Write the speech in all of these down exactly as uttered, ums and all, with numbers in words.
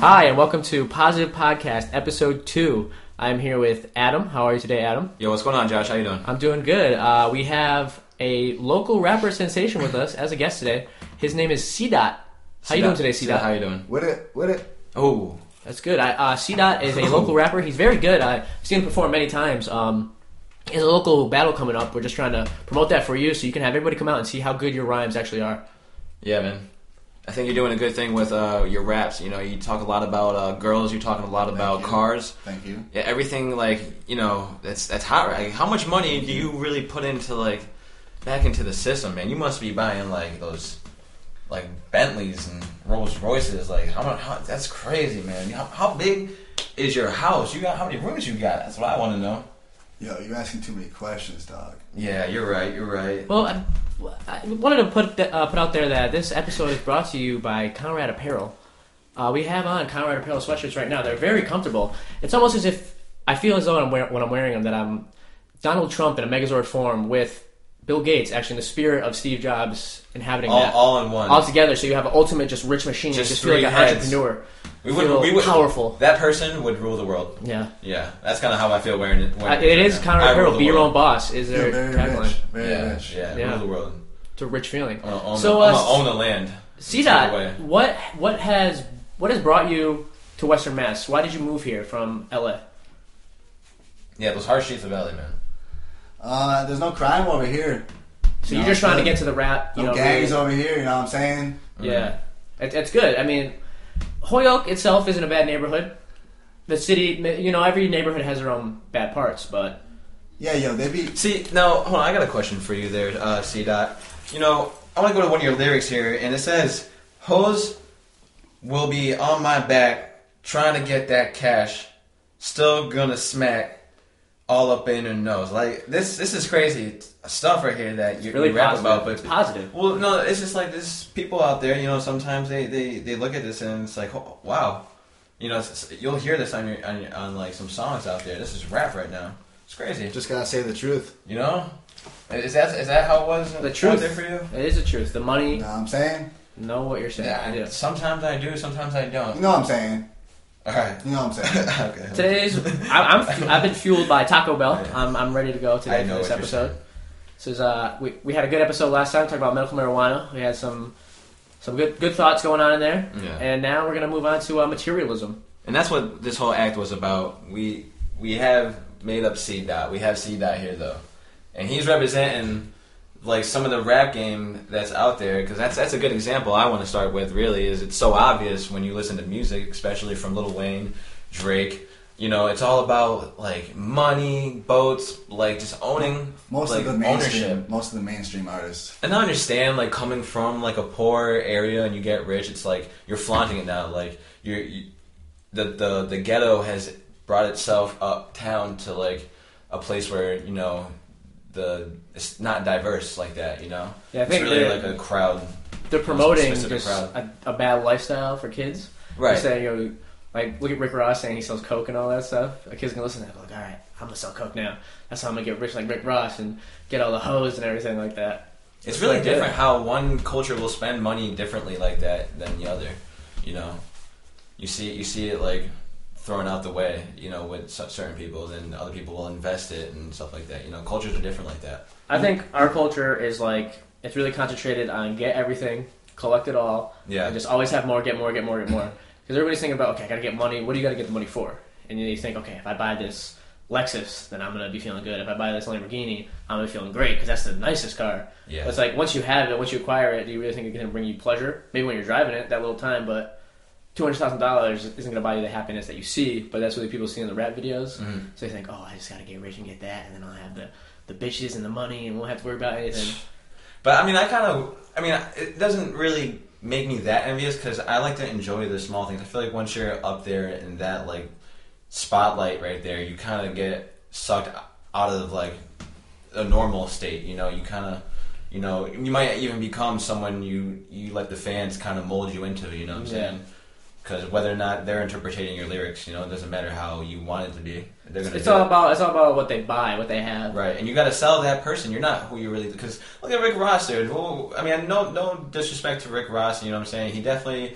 Hi, and welcome to Positive Podcast, Episode two. I'm here with Adam. How are you today, Adam? Yo, what's going on, Josh? How you doing? I'm doing good. Uh, we have a local rapper sensation with us as a guest today. His name is C-Dot. How you doing today, C-Dot? How you doing? With it, with it. Oh. That's good. I, uh, C-Dot is a local rapper. He's very good. I've seen him perform many times. Um, he has a local battle coming up. We're just trying to promote that for you so you can have everybody come out and see how good your rhymes actually are. Yeah, man. I think you're doing a good thing with uh, your raps. You know, you talk a lot about uh, girls. You're talking a lot about Thank you. cars. Thank you. Yeah, everything like you know that's that's hot. Right? How much money do you really put into like back into the system, man? You must be buying like those like Bentleys and Rolls Royces. Like how much? How, that's crazy, man. How, how big is your house? You got how many rooms you got? That's what I want to know. Yo, you're asking too many questions, dog. Yeah, you're right. You're right. Well, I, I wanted to put uh, put out there that this episode is brought to you by Conrad Apparel. Uh, we have on Conrad Apparel sweatshirts right now. They're very comfortable. It's almost as if I feel as though when I'm, wear- when I'm wearing them that I'm Donald Trump in a Megazord form with Bill Gates, actually in the spirit of Steve Jobs inhabiting all, that. all in one. All together, so you have an ultimate just rich machine. Just You just feel like three an heads. entrepreneur. We would, feel we would, powerful. That person would rule the world. Yeah. Yeah, that's kind of how I feel wearing it. Uh, Wearing it right is now. Conrad I Apparel. rule Be the your world. own boss is their You're very tagline. rich. Very Yeah, rich. yeah, Yeah. rule the world. It's a rich feeling. I wanna own, So, the, I uh, wanna own the land. C-Dot, what what has what has brought you to Western Mass? Why did you move here from L A? Yeah, those hard streets of L A, man. Uh, there's no crime over here. So No, you're just trying to good. get to the rap, you No know? gangs really- over here. You know what I'm saying? Yeah, it, it's good. I mean, Holyoke itself isn't a bad neighborhood. The city, you know, every neighborhood has their own bad parts, but Yeah, yo, they be. See, now, hold on, I got a question for you there, uh, C-Dot. You know, I want to go to one of your lyrics here, and it says, hoes will be on my back trying to get that cash, still gonna smack all up in her nose. Like, this this is crazy stuff right here that you, really you rap positive. about. But It's positive. Well, no, it's just like there's people out there, you know, sometimes they, they, they look at this and it's like, oh, wow. You know, it's, you'll hear this on, your, on, your, on, like, some songs out there. This is rap right now. It's crazy. Just gotta say the truth. You know? Is that is that how it was The out truth there for you? It is the truth. The money, You know what I'm saying? know what you're saying. Yeah, I do. sometimes I do, sometimes I don't. You know what I'm saying? All right. You know what I'm saying? Okay. Today's I, I'm fu- I've been fueled by Taco Bell. Yeah. I'm I'm ready to go today I know for this what you're episode. saying. This is uh we we had a good episode last time talking about medical marijuana. We had some some good good thoughts going on in there, Yeah. and now we're gonna move on to uh, materialism. And that's what this whole act was about. We we have made up C-Dot. We have C-Dot here though, and he's representing like some of the rap game that's out there, because that's that's a good example I want to start with. Really, is it's so obvious when you listen to music, especially from Lil Wayne, Drake. You know, it's all about like money, boats, like just owning Most like, of the mainstream, ownership. most of the mainstream artists. And I understand, like, coming from, like, a poor area and you get rich, it's like, you're flaunting it now. Like, you're, you, the, the, the ghetto has brought itself uptown to, like, a place where, you know, the it's not diverse like that, you know? Yeah, I think it's really, they're- like, a crowd. They're promoting specific just crowd. a, a bad lifestyle for kids. Right. They're saying, you know, like look at Rick Ross saying he sells coke and all that stuff. A kid's gonna listen to that, like, all right, I'm gonna sell coke now. That's how I'm gonna get rich like Rick Ross and get all the hoes and everything like that. It's really like different that. how one culture will spend money differently like that than the other, you know? You see, you see it, like, thrown out the way, you know, with such certain people, then other people will invest it and stuff like that. You know, cultures are different like that. I think our culture is like it's really concentrated on get everything, collect it all, Yeah. and just always have more, get more, get more, get more. Because everybody's thinking about, okay, I gotta get money. What do you gotta get the money for? And then you think, okay, if I buy this Lexus, then I'm gonna be feeling good. If I buy this Lamborghini, I'm gonna be feeling great because that's the nicest car. Yeah. But it's like once you have it, once you acquire it, do you really think it's gonna bring you pleasure? Maybe when you're driving it, that little time, but two hundred thousand dollars isn't gonna buy you the happiness that you see. But that's what people see in the rap videos. Mhm. So they think, oh, I just gotta get rich and get that, and then I'll have the the bitches and the money, and won't have to worry about anything. But I mean, I kind of, I mean, it doesn't really make me that envious because I like to enjoy the small things. I feel like once you're up there in that like spotlight right there, you kind of get sucked out of like a normal state. You know, you kind of, you know, you might even become someone you you let the fans kind of mold you into. You know what I'm Yeah. saying? Because whether or not they're interpreting your lyrics, you know, it doesn't matter how you want it to be. They're gonna It's do all it. about it's all about what they buy, what they have. Right, and you got to sell that person. You're not who you really. Because look at Rick Ross, dude. Well, I mean, no, no disrespect to Rick Ross. You know what I'm saying? He definitely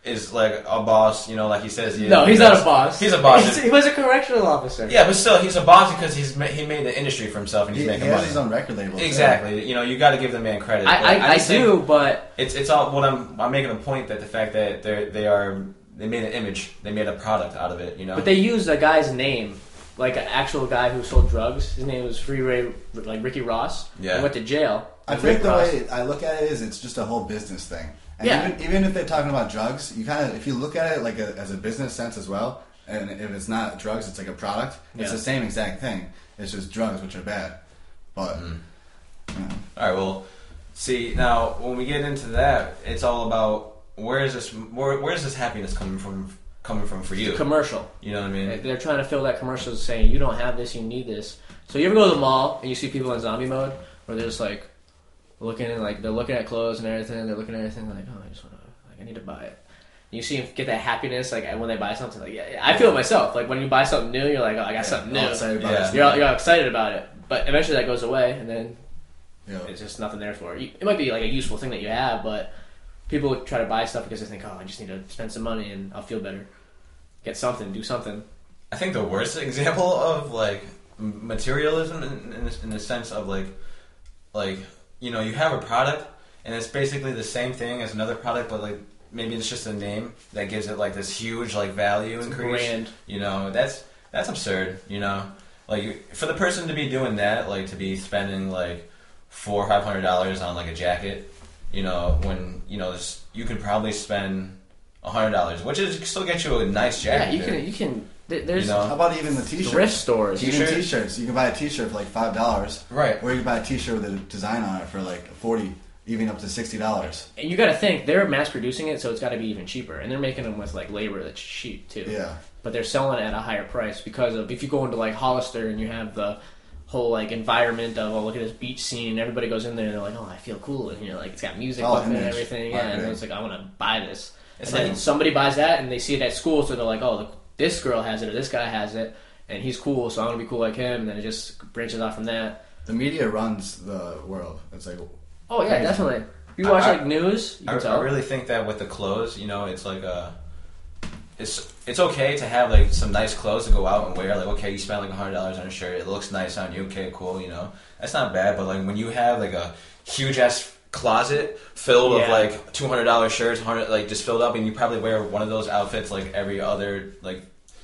is like a boss, you know, like he says he is. No, he's because- not a boss. He's a boss. He's- he was a correctional officer. Yeah, but still, he's a boss because he's ma- he made the industry for himself and he's He, he making has money. his own record label. too. Exactly. You know, you got to give the man credit. I, But I, I just think do, but It's it's all what I'm I'm making a point that the fact that they they are they made an image, they made a product out of it. You know. but they used a guy's name, like an actual guy who sold drugs. His name was Free Ray, like Ricky Ross. Yeah. He went to jail. I And think Rick the Ross- way I look at it is it's just a whole business thing. And Yeah. even, even if they're talking about drugs, you kind of if you look at it like a, as a business sense as well, and if it's not drugs, it's like a product. It's Yeah. the same exact thing. It's just drugs, which are bad. But Mhm. you know, All right. Well, see now when we get into that, it's all about where is this where where is this happiness coming from coming from for you? commercial. You know what I mean? They're trying to fill that commercial saying you don't have this, you need this. So you ever go to the mall and you see people in zombie mode where they're just like looking and like they're looking at clothes and everything, they're looking at everything like, oh, I just want to, like, I need to buy it. You see them get that happiness like when they buy something. Like, yeah, yeah, I feel it myself. Like when you buy something new, you're like, oh, I got something new. all excited about Yeah. it. You're all, you're all excited about it, but eventually that goes away, and then You know, it's just nothing there for you. It might be like a useful thing that you have, but people try to buy stuff because they think, oh, I just need to spend some money and I'll feel better. Get something, do something. I think the worst example of like m- materialism in, in, the, in the sense of like like you know you have a product and it's basically the same thing as another product, but like maybe it's just a name that gives it like this huge like value It's increase. grand. You know, that's that's absurd. You know, like you- for the person to be doing that, like to be spending like four or five hundred dollars on like a jacket, you know, when you know this, you could probably spend a hundred dollars, which is still get you a nice Yeah, jacket. you can. You can. there- There's You know? how about even the t-shirts? thrift stores. Even T-shirt? t-shirts. You can buy a t-shirt for like five dollars, Right. or you can buy a t-shirt with a design on it for like forty, even up to sixty dollars. And you got to think they're mass producing it, so it's got to be even cheaper. And they're making them with like labor that's cheap too. Yeah. But they're selling it at a higher price because of if you go into like Hollister and you have the whole like environment of oh look at this beach scene and everybody goes in there and they're like oh I feel cool and you're like it's got music Oh, with it and image. everything yeah and Marketing. it's like I want to buy this. It's and then like- somebody buys that and they see it at school so they're like oh look, this girl has it or this guy has it and he's cool so I want to be cool like him and then it just branches off from that. The media runs the world. It's like Oh yeah, Crazy. definitely. If you I- watch I- like news, you I, can I tell. really think that with the clothes, you know, it's like a, it's it's okay to have like some nice clothes to go out and wear. Like, okay, you spent like a hundred dollars on a shirt, it looks nice on you. Okay, cool, you know, that's not bad. But like when you have like a huge ass closet filled Yeah. of like two hundred dollar shirts, hundred like just filled up, and you probably wear one of those outfits like every other like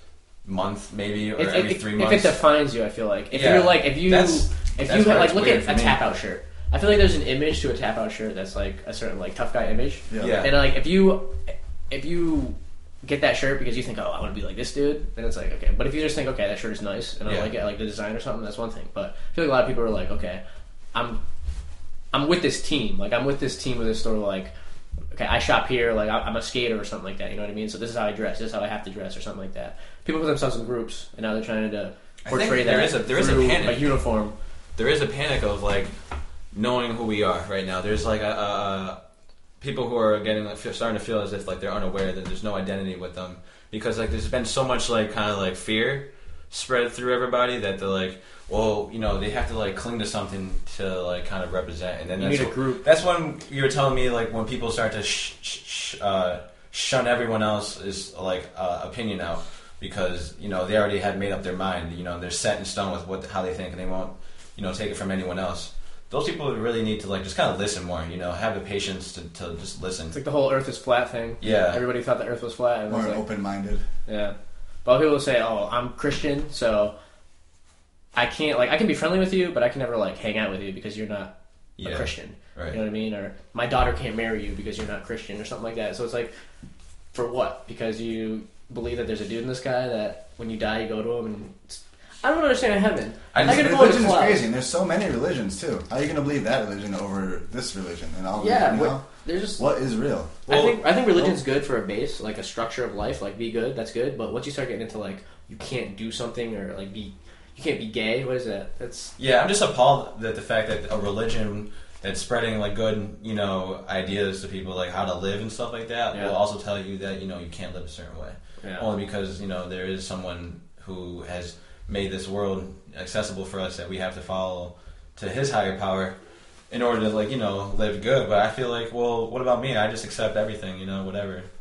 month maybe or If, every if, three if months. it defines you, I feel like if Yeah. you're like if you That's- if that's you where have, like it's look weird at for a me. tap out shirt. I feel like there's an image to a tap out shirt that's like a certain like tough guy image. yeah. Yeah. And like if you if you get that shirt because you think oh I want to be like this dude, then it's like okay. But if you just think okay that shirt is nice and I Yeah. like it, I like the design or something, that's one thing. But I feel like a lot of people are like okay, I'm I'm with this team. Like I'm with this team with this store. Like okay, I shop here. Like I- I'm a skater or something like that. You know what I mean? So this is how I dress. This is how I have to dress or something like that. People put themselves in groups and now they're trying to I portray think that there is a- there is a through panic. a uniform. There is a panic of like knowing who we are right now. There's like a, a, a people who are getting like, feel- starting to feel as if like they're unaware that there's no identity with them because like there's been so much like kind of like fear spread through everybody that they're like, well, you know, they have to like cling to something to like kind of represent, and then You that's need a wh- group. That's when you were telling me like when people start to sh- sh- sh- uh, shun everyone else's like uh, opinion out because you know they already had made up their mind. You know, they're set in stone with what how they think, and they won't you know take it from anyone else. Those people really need to like just kind of listen more. You know, have the patience to, to just listen. It's like the whole Earth is flat thing. Yeah. Everybody thought the Earth was flat. And it More was like, open-minded. yeah. But people will say, "Oh, I'm Christian, so I can't like I can be friendly with you, but I can never like hang out with you because you're not Yeah. a Christian." Right. You know what I mean? Or my daughter can't marry you because you're not Christian or something like that. So it's like, for what? Because you believe that there's a dude in the sky that when you die you go to him and it's, I don't understand heaven. I I just- gotta go on the Religion is cloud. crazy, and there's so many religions too. How are you going to believe that religion over this religion and all? Yeah, you what- know? there's just What is real? I think I think religion's good for a base, like a structure of life, like be good, that's good. But once you start getting into like you can't do something or like be you can't be gay, what is that? That's Yeah, I'm just appalled that the fact that a religion that's spreading like good, you know, ideas to people like how to live and stuff like that Yeah. will also tell you that you know you can't live a certain way. yeah. Only because you know there is someone who has made this world accessible for us that we have to follow to his higher power in order to like you know live good. But I feel like, well, what about me? I just accept everything, you know, whatever.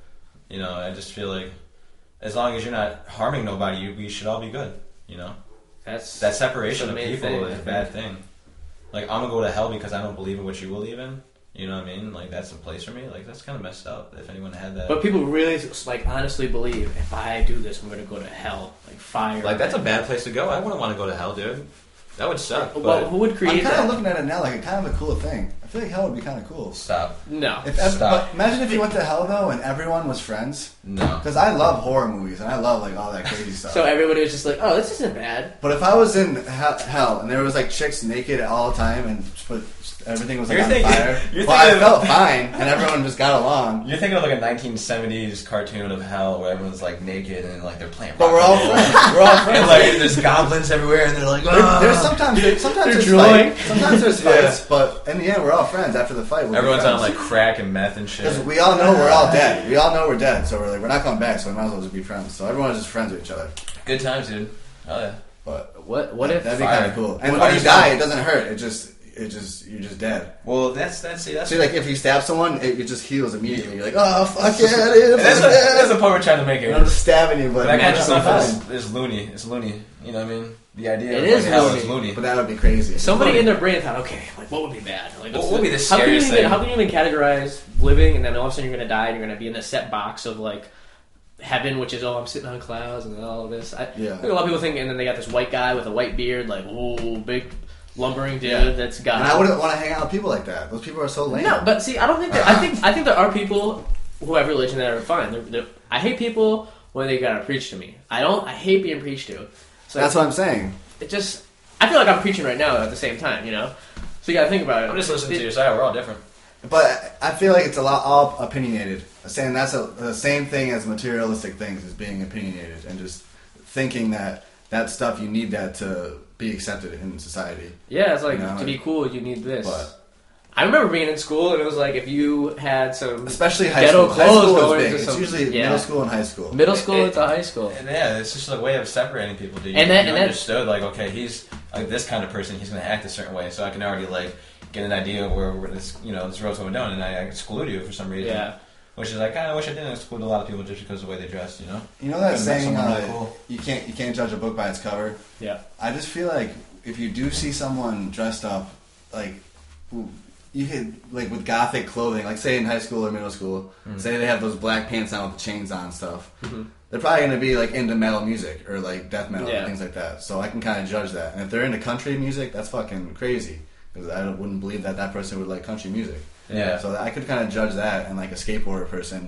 You know, I just feel like as long as you're not harming nobody, you, we should all be good. You know, That's that separation that's of the main people thing, is I a bad thing. Like, I'm gonna go to hell because I don't believe in what you believe in. You know what I mean? Like, that's a place for me. Like, that's kind of messed up. If anyone had that, But people really like honestly believe if I do this, I'm going to go to hell, like fire. like that's a bad place to go. I wouldn't want to go to hell, dude. That would suck. Well, but who would I'm create kind that? of looking at it now like a kind of a cool thing. I feel like hell would be kind of cool. stop. No. If ev- Stop. but imagine if you went to hell though and everyone was friends. No. Because I love horror movies and I love like all that crazy stuff. So everybody was just like, "Oh, this isn't bad." But if I was in he- hell and there was like chicks naked all the time and but everything was like You're on thinking- fire, you're but I thinking- felt fine and everyone just got along. You're thinking of like a nineteen seventies cartoon of hell where everyone's like naked and like they're playing. But rock we're all and roll. friends. We're all friends. And like there's goblins everywhere and they're like, There- "Ah." there's sometimes there- sometimes They're there's drooling. fights. Sometimes there's Yeah. fights, but in the end we're all friends after the fight. We'll be Everyone's on friends. like crack and meth and shit. Because we all know we're all dead. We all know we're dead, so we're like we're not coming back. So we might as well just be friends. So everyone's just friends with each other. Good times, dude. Oh yeah. But What? What if? that'd be fire. kind of cool. And What when are you you die, saying? it doesn't hurt. It just it just you're just dead. Well, that's that's see that's See, like if you stab someone, it, it just heals immediately. You're like, oh fuck yeah, it is. that's, fuck a, yeah. that's the point we're trying to make And here. I'm just stabbing you, but That kind of I'm stuff fine. is, is loony. It's loony. You know what I mean? The idea It of is like, hell loony. is loony. But that would be crazy. Somebody in their brain thought, okay, like what would be bad? Like, What what's would be the how can you scariest even, thing? How can you even categorize living and then all of a sudden you're going to die and you're going to be in a set box of like heaven, which is oh I'm sitting on clouds and all of this. I, Yeah. I think a lot of people think, and then they got this white guy with a white beard, like oh big lumbering dude. Yeah. That's God. And I wouldn't want to hang out with people like that. Those people are so lame. No, but see, I don't think that. I think I think there are people who have religion that are fine. They're, they're, I hate people when they gotta preach to me. I don't. I hate being preached to. So that's what I'm saying. it just. I feel like I'm preaching right now at the same time. You know. So you gotta think about it. I'm just listening It- to your side. We're all different. But I feel like it's a lot all opinionated. Saying that's a, the same thing as materialistic things is being opinionated and just thinking that that stuff you need that to be accepted in society. Yeah, it's like You know, to be cool, you need this. But I remember being in school and it was like if you had some especially high ghetto school. High clothes school going is big. to It's some- usually yeah. middle school and high school. middle school It- into high school. And yeah, it's just a way of separating people. Dude. You, And that- you and that- understood like, okay, he's like this kind of person. He's going to act a certain way, so I can already like get an idea of where, where this you know this road's going down, and I, I exclude you for some reason. Yeah. Which is like, I wish I didn't exclude a lot of people just because of the way they dressed. You know. You know that Could've met saying, someone uh, really cool. you can't you can't judge a book by its cover. Yeah. I just feel like if you do see someone dressed up, like who you could like with gothic clothing, like say in high school or middle school, Mm-hmm. say they have those black pants on with the chains on and stuff. Mm-hmm. They're probably going to be like into metal music or like death metal Yeah. and things like that. So I can kind of judge that. And if they're into country music, that's fucking crazy because I don't- wouldn't believe that that person would like country music. Yeah. So I could kind of judge that and like a skateboarder person.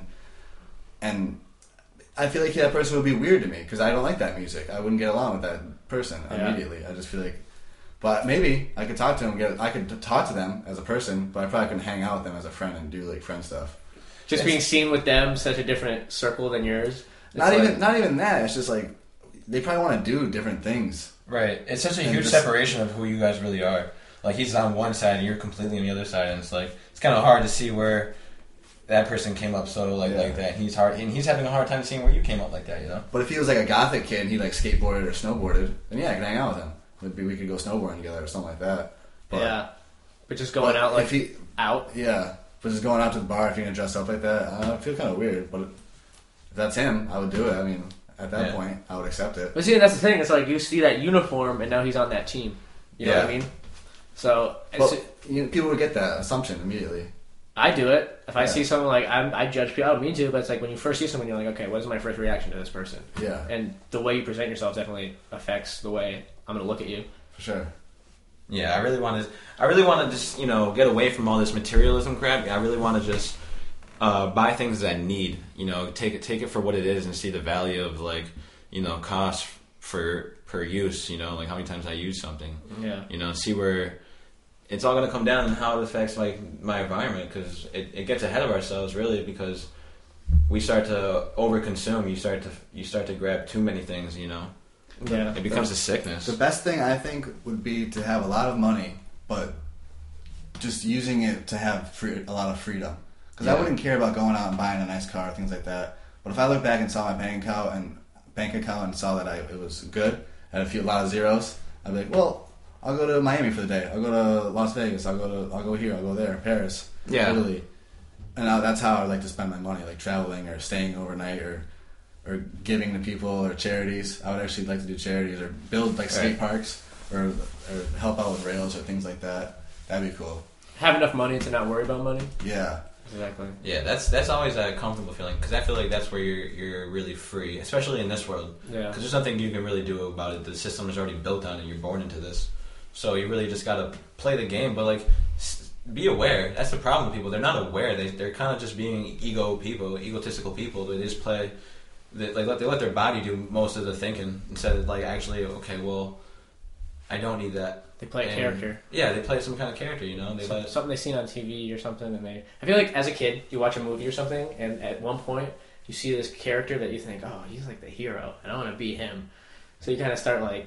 And I feel like that person would be weird to me because I don't like that music. I wouldn't get along with that person Yeah. immediately. I just feel like, but maybe I could talk to them. Get I could t- talk to them as a person, but I probably couldn't hang out with them as a friend and do like friend stuff. Just It's- being seen with them, such a different circle than yours. It's Not like- even not even that. It's just like they probably want to do different things. Right. It's such a And huge just- separation of who you guys really are. Like he's on one side and you're completely on the other side, and it's like it's kind of hard to see where that person came up so like Yeah. like that. He's hard, and he's having a hard time seeing where you came up like that. You know. But if he was like a gothic kid and he like skateboarded or snowboarded, then yeah, I could hang out with him. Maybe we could go snowboarding together or something like that. But, yeah. But just going but out like if he, out. yeah, but just going out to the bar if you're gonna dress up like that, uh, I feel kind of weird. But if that's him, I would do it. I mean, at that Yeah. point, I would accept it. But see, that's the thing. It's like you see that uniform, and now he's on that team. You know what I Yeah. mean? So it's, But you know, people would get that assumption immediately. I do it. If I Yeah. see someone like I'm, I judge people. I don't mean to, but it's like when you first see someone, you're like, okay, what is my first reaction to this person? Yeah, And the way you present yourself definitely affects the way I'm going to look at you. for sure. Yeah, I really want to. I really want to just you know get away from all this materialism crap. I really want to just uh, buy things that I need. You know, take it take it for what it is and see the value of like you know cost for per use. You know, like how many times I use something. Yeah. You know, see where it's all going to come down on how it affects like my environment because it, it gets ahead of ourselves really because we start to overconsume. You start to you start to grab too many things. You know, Yeah. it becomes a sickness. The best thing I think would be to have a lot of money, but just using it to have free, a lot of freedom. Because I Yeah. wouldn't care about going out and buying a nice car, things like that. But if I look back and saw my bank account and bank account and saw that I it was good, had a few a lot of zeros, I'd be like, well, I'll go to Miami for the day. I'll go to Las Vegas. I'll go to I'll go here. I'll go there. Paris. Yeah. Italy. and uh, that's how I like to spend my money, like traveling or staying overnight or or giving to people or charities. I would actually like to do charities or build like skate Right. parks or or help out with rails or things like that. That'd be cool. Have enough money to not worry about money. Yeah. Exactly. Yeah, that's that's always a comfortable feeling because I feel like that's where you're you're really free, especially in this world. Yeah. Because there's nothing you can really do about it. The system is already built on it. You're born into this, so you really just gotta play the game. But like, s- be aware. That's the problem with people. They're not aware. They they're kind of just being ego people, egotistical people. They just play. They like let they let their body do most of the thinking instead of like actually okay, well, I don't need that. They play a And- character. Yeah, they play some kind of character. You know, they Some, let. something they've seen on T V or something, and they. I feel like as a kid, you watch a movie or something, and at one point you see this character that you think, oh, he's like the hero, and I want to be him. So you kind of start like,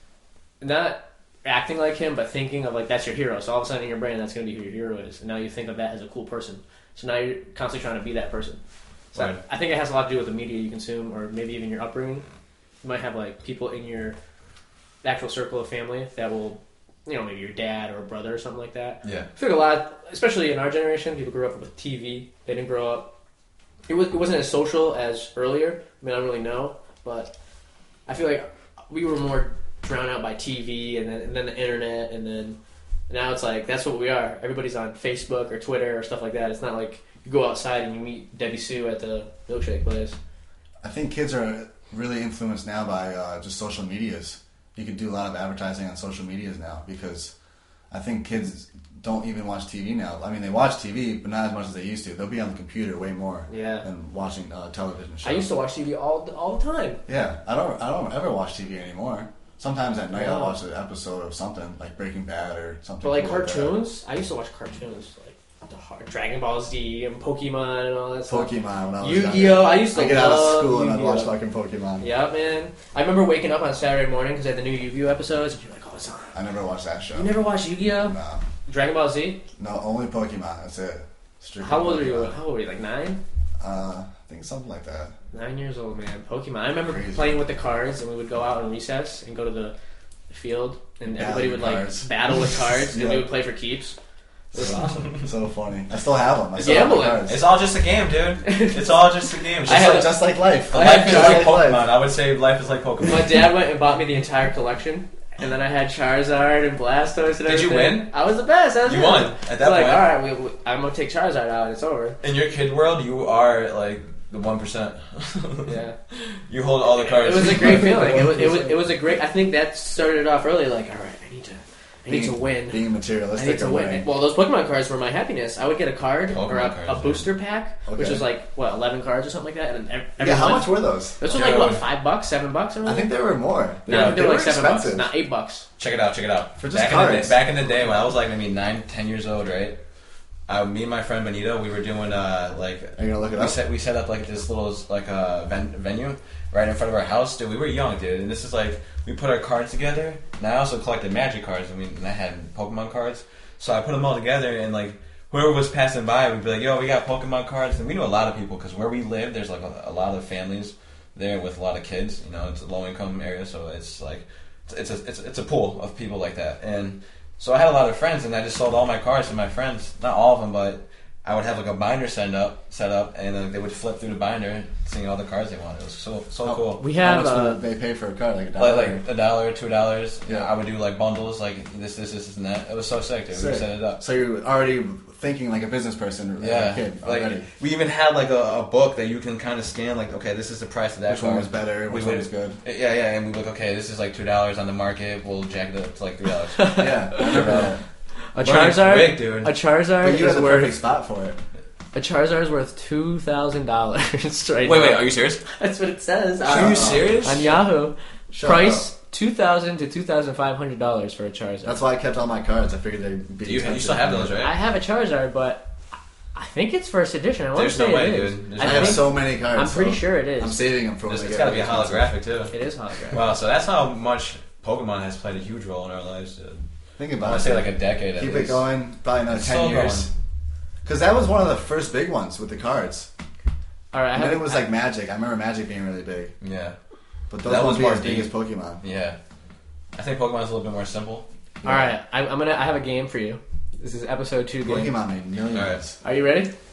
not acting like him, but thinking of like that's your hero. So all of a sudden in your brain, that's going to be who your hero is, and now you think of that as a cool person. So now you're constantly trying to be that person. So Right. I think it has a lot to do with the media you consume, or maybe even your upbringing. You might have like people in your actual circle of family that will, you know, maybe your dad or a brother or something like that. Yeah. I feel like a lot, especially in our generation, people grew up with T V. They didn't grow up. It was it wasn't as social as earlier. I mean, I don't really know, but I feel like we were more drowned out by T V and then and then the internet, and then now it's like that's what we are. Everybody's on Facebook or Twitter or stuff like that. It's not like you go outside and you meet Debbie Sue at the milkshake place. I think kids are really influenced now by uh, just social medias. You can do a lot of advertising on social medias now because I think kids don't even watch T V now. I mean, they watch T V, but not as much as they used to. They'll be on the computer way more Yeah. than watching uh, television shows. I used to watch T V all all the time. Yeah, I don't. I don't ever watch T V anymore. Sometimes at night I'll Wow. watch an episode of something like Breaking Bad or something. But like cool that. cartoons, I used to watch cartoons like the hard Dragon Ball Z and Pokemon and all that stuff. Pokemon when I was Yu-Gi-Oh! younger. I used to I get out love of school and I'd Yu-Gi-Oh! watch fucking Pokemon. Yeah, man. I remember waking up on Saturday morning because I had the new Yu-Gi-Oh episodes, and you're like, "Oh, it's on." I never watched that show. You never watched Yu-Gi-Oh? No, Dragon Ball Z? no, only Pokemon. That's it. Strictly How old are you? Pokemon. How old were you? Like nine? Uh, I think something like that. Nine years old, man. Pokemon. I remember Crazy. playing with the cards, and we would go out on recess and go to the field, and Battle everybody with would like cards. battle with cards, Yeah. and we would play for keeps. It was So, awesome. so funny. I still have them. I still have the Gambling. cards. It's all just a game, dude. It's all just a game. It's I just had like, a- just like life. I life had is just like life. Pokemon. I would say life is like Pokemon. My dad went and bought me the entire collection, and then I had Charizard and Blastoise and Did you everything. win? I was the best. I was You the won best. at It's that like, point. all right, we, we, I'm gonna take Charizard out, and it's over. In your kid world, you are like the one percent. Yeah. You hold all the cards. It was a great feeling. It was, it was it was a great. I think that started it off early. Like, all right, I need to, I need to win. Being I materialistic. need to or win. winning. Well, those Pokemon cards were my happiness. I would get a card or Pokemon a, cards, a yeah. booster pack, which Okay. was like what eleven cards or something like that. And ev- every Yeah, how month- much were those? This was like what Dude. five bucks, seven bucks, or I think they were more. no, Yeah, I think they were like seven expensive. bucks, not eight bucks. Check it out. Check it out. For just back In the, cards. day- back in the day when I was like maybe nine, ten years old, right? Uh, me and my friend Benito, we were doing uh, like Are you gonna look it we up? set we set up like this little like uh, ven- venue right in front of our house. Dude, we were young, dude, and this is like we put our cards together. And I also collected Magic cards. I mean, and I had Pokemon cards, so I put them all together and like whoever was passing by would be like, "Yo, we got Pokemon cards," and we knew a lot of people because where we live, there's like a, a lot of families there with a lot of kids. You know, it's a low income area, so it's like it's a it's, it's a pool of people like that. And so I had a lot of friends, and I just sold all my cards to my friends. Not all of them, but I would have like a binder set up, set up, and then they would flip through the binder, seeing all the cards they wanted. It was so so Oh, cool. We How have much uh, would they pay for a card? Like a dollar? Like, like a dollar, two dollars. Yeah. Yeah, I would do like bundles, like this, this, this, and that. It was so sick, dude. We Sick. set it up. So you're already thinking like a business person as Yeah, a kid like already. we even had like a, a book that you can kind of scan. Like, okay, this is the price of that. Which one card. was better? Which We one would- was good? Yeah, yeah, and we look, okay, this is like two dollars on the market. We'll jack it up to like three dollars. Yeah, I remember that. a Learning Charizard. quick, dude. A Charizard But you is had the perfect worth spot for it. a Charizard is worth two thousand dollars right Wait, now. wait, are you serious? That's what it says. Are on, you serious? on Yahoo? Shut Price two thousand to two thousand five hundred dollars for a Charizard. That's why I kept all my cards. I figured they'd be Do you, you expensive. still have those, right? I have a Charizard, but I think it's first edition. I want There's to say no way, it is. dude. There's I I no have way. think- so many cards. I'm pretty so sure it is. I'm saving them for when There's, I it's get got to be a really expensive. holographic too. It is holographic. Wow, so that's how much Pokemon has played a huge role in our lives, dude. Think I about want it. to say like a decade at Keep least. it going. Probably another It's ten still years. Because that was one of the first big ones with the cards. All right, I And have then it was like Magic. I remember Magic being really big. Yeah, But those That won't was be more as big deep. as Pokemon. yeah. I think Pokemon's a little bit more simple. All right, I, I'm gonna. I have a game for you. This is episode two game. Pokemon made millions. Alright. Are you ready?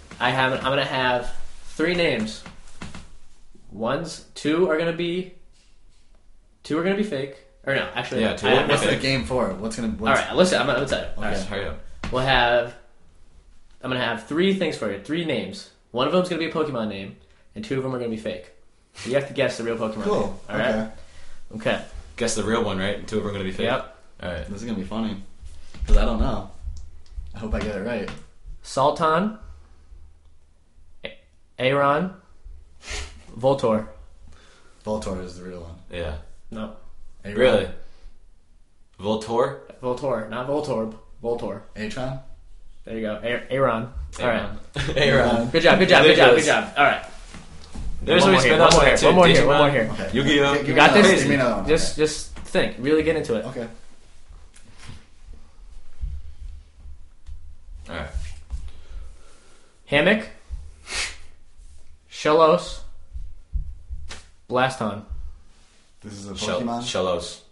I have. I'm gonna have three names. One's two are gonna be. Two are gonna be fake. Or no, actually, Yeah, two I are have- gonna What's be the game for? What's gonna? What's, All right, listen. I'm gonna, I'm gonna tell you. All Okay. right. Hurry up. We'll have. I'm gonna have three things for you. Three names. One of them's gonna be a Pokemon name, and two of them are gonna be fake. So you have to guess the real Pokemon Cool. name. All right. Okay. Okay. Guess the real one, right? And two of them are gonna be fake. Yep. All right. This is gonna be funny because I don't know. I hope I get it right. Sultan. A- Aron. Voltor. Voltor is the real one. Yeah. No. Atron? Really? Voltor? Voltor, not Voltorb. Voltor. Atron? There you go. A- Aron. All right. Aaron. Good job. Good job. Good job. Good Ridiculous. job. All right. There's One always more here. been One us more on here. that too. One more here. One Digimon. more here. Okay. Yu-Gi-Oh. Give me You got another- this? Give me another one. Just, Okay. just think. Really get into it. Okay. All right. Hammock. Shellos. Blaston. This is a Shell- Pokemon. Shellos.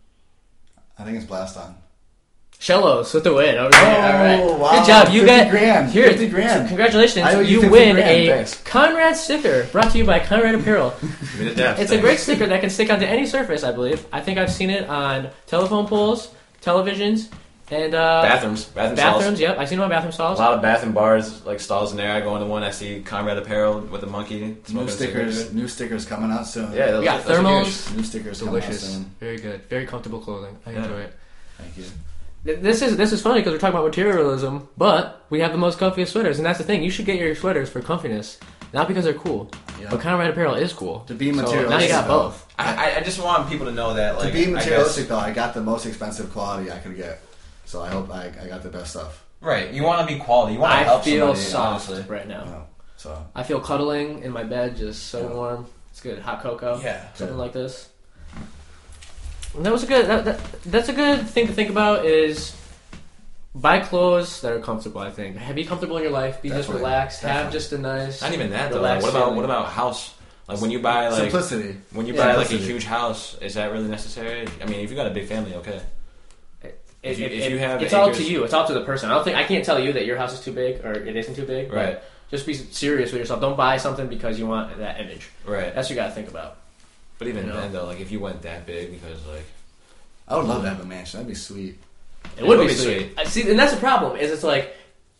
I think it's Blaston. Shellos with the win. Over here. All right. Oh, wow. Good job. You fifty get grand. Here, fifty grand. Congratulations. I owe you You fifty win grand. a Thanks. Conrad sticker brought to you by Conrad Apparel. Give me the depth. It's a great sticker that can stick onto any surface, I believe. I think I've seen it on telephone poles, televisions, and uh, Bathrooms. Bathroom bathrooms. stalls. Yep, I've seen it on bathroom A stalls. lot of bathroom bars, like stalls in there. I go into one, I see Conrad Apparel with a monkey New smoking stickers. cigarettes. New stickers coming out soon. Yeah, those, We got those are thermals. huge. New stickers coming out Delicious. soon. Very good. Very comfortable clothing. I Yeah. enjoy it. Thank you. Th- This is this is funny because we're talking about materialism, but we have the most comfiest sweaters, and that's the thing. You should get your sweaters for comfiness, not because they're cool. Yeah. But Conrad Apparel is cool. To be So materialistic. now you got though, both. I, I- I just want people to know that, like, to be I materialistic guess- though, I got the most expensive quality I could get. So I hope I, I got the best stuff. right? You want to be quality. You want to I help feel somebody. soft Honestly. right now. You know, so I feel cuddling in my bed, just so Yeah. warm. It's good. Hot cocoa. Yeah. Something Good. like this. And that was a good. That, that, that's a good thing to think about. Is buy clothes that are comfortable. I think. Be comfortable in your life. Be just Definitely. relaxed. Have Definitely. just a nice. Not even that though. Like, relaxed what about feeling. what about house? Like when you buy like simplicity. when you Yeah. buy like a Simplicity. huge house, is that really necessary? I mean, if you got a big family, okay. It, If you- it- if you it- have it's all to acres- you. It's all to the person. I don't think I can't tell you that your house is too big or it isn't too big. but Right. Just be serious with yourself. Don't buy something because you want that image. Right. That's what you got to think about. But even You know. then though, like if you went that big, because like I would love to have a mansion. That'd be sweet. It would would be be sweet. sweet. I see, and that's the problem. Is it's like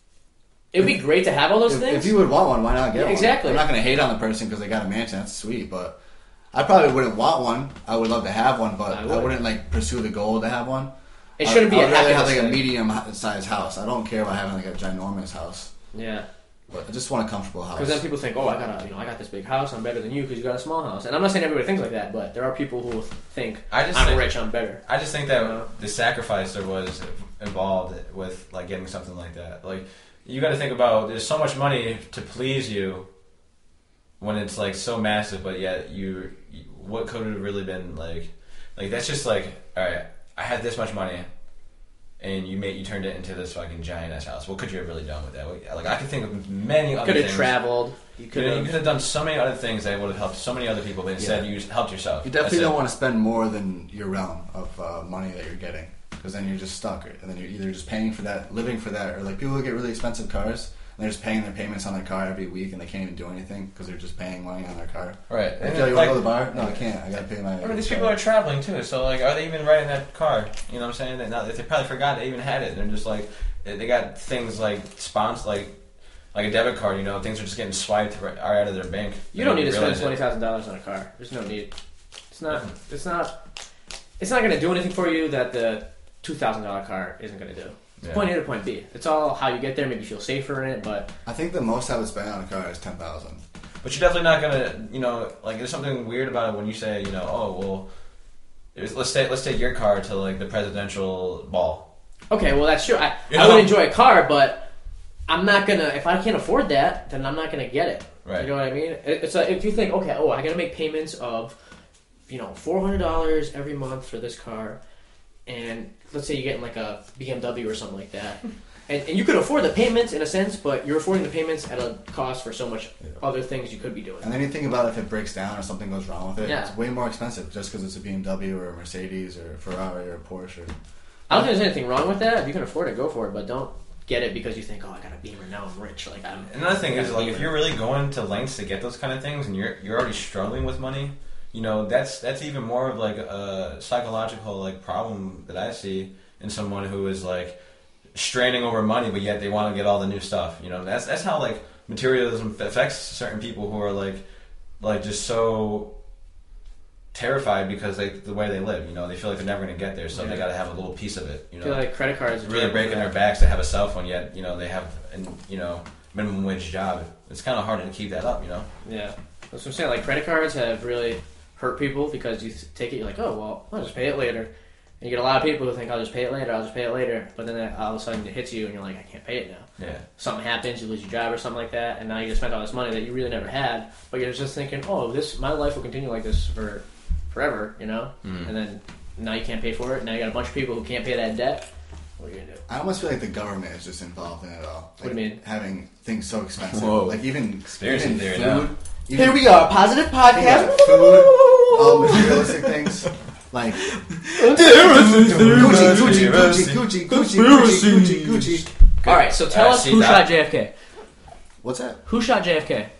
it would be great to have all those If, things. if you would want one, why not get Yeah, one? exactly. I'm not going to hate on the person because they got a mansion. That's sweet, but I probably wouldn't want one. I would love to have one, but I I, would. wouldn't like pursue the goal to have one. it shouldn't be I, a I'd rather have happiness like a thing. medium sized house. I don't care about having like a ginormous house, Yeah. but I just want a comfortable house. Because then people think, oh, I got a, you know, I got this big house. I'm better than you because you got a small house. And I'm not saying everybody thinks like that, but there are people who think I just I'm think, rich, I'm better. I just think that You know? the sacrifice there was involved with like getting something like that. Like you got to think about there's so much money to please you when it's like so massive, but yet you, you what could have really been like like that's just like all right. I had this much money. And you made you turned it into this fucking giant ass house. What could you have really done with that? Like I could think of many other Could have things. traveled. You You could could, you have. could have done so many other things that would have helped so many other people, but instead Yeah. you just helped yourself. You definitely That's don't it. want to spend more than your realm of uh, money that you're getting, because then you're just stuck, and then you're either just paying for that, living for that, or like people who get really expensive cars, and they're just paying their payments on their car every week, and they can't even do anything because they're just paying money on their car. Right. Like, And yo, you like- want to go to the bar? No, I can't. I gotta pay my. I mean, these people are traveling too, so like, are they even riding that car? You know what I'm saying? They, not, they probably forgot they even had it. They're just like, they they got things like sponsors, like like a debit card. You know, things are just getting swiped right, right out of their bank. You don't They need to spend realize it. twenty thousand dollars on a car. There's no need. It's not. It's not. It's not going to do anything for you that the two thousand dollar car isn't going to do. It's Yeah. point A to point B. It's all how you get there. Maybe you feel safer in it, but I think the most I would spend on a car is ten thousand. But you're definitely not gonna, you know, like there's something weird about it when you say, you know, oh well, it's- let's take let's take your car to like the presidential ball. okay. Well, that's true. I, You I know- would enjoy a car, but I'm not gonna. If I can't afford that, then I'm not gonna get it. Right. You know what I mean? It- It's like if you think, okay, oh, I got to make payments of, you know, four hundred dollars every month for this car, and let's say you're getting like a B M W or something like that, and, and you could afford the payments in a sense, but you're affording the payments at a cost for so much other things you could be doing. And then you think about if it breaks down or something goes wrong with it, Yeah. it's way more expensive just because it's a B M W or a Mercedes or a Ferrari or a Porsche. Or, I don't think there's anything wrong with that. If you can afford it, go for it, but don't get it because you think, oh, I got a Beamer, now I'm rich. Like I'm. Another thing I got is a like Beamer. if you're really going to lengths to get those kind of things, and you're you're already struggling with money, you know that's that's even more of like a psychological like problem that I see in someone who is like straining over money, but yet they want to get all the new stuff. You know, that's that's how like materialism affects certain people who are like like just so terrified because they the way they live. You know, they feel like they're never going to get there, so Yeah. they got to have a little piece of it. You I know, feel like credit cards are really breaking their backs to have a cell phone, yet you know they have an you know minimum wage job. It's kind of hard to keep that up. You know. Yeah, that's what I'm saying. Like credit cards have really hurt people because you take it, you're like, oh well, I'll just pay it later. And you get a lot of people who think I'll just pay it later, I'll just pay it later. But then all of a sudden it hits you and you're like, I can't pay it now. Yeah. Something happens, you lose your job or something like that, and now you just spent all this money that you really never had. But you're just thinking, oh, this my life will continue like this for forever, you know. Mm. And then now you can't pay for it. Now you got a bunch of people who can't pay that debt. What are you gonna do? I almost feel like the government is just involved in it all. Like, What do you mean? Having things so expensive. Whoa. Like even, Conspiracy even theory food. now. Even, Here we go, positive podcast. Yeah, food, all materialistic things. Like Gucci, Gucci, Gucci, Gucci, Gucci, Gucci, Gucci, Gucci. All right, so tell Uh, us see who that? shot J F K. What's that? Who shot J F K?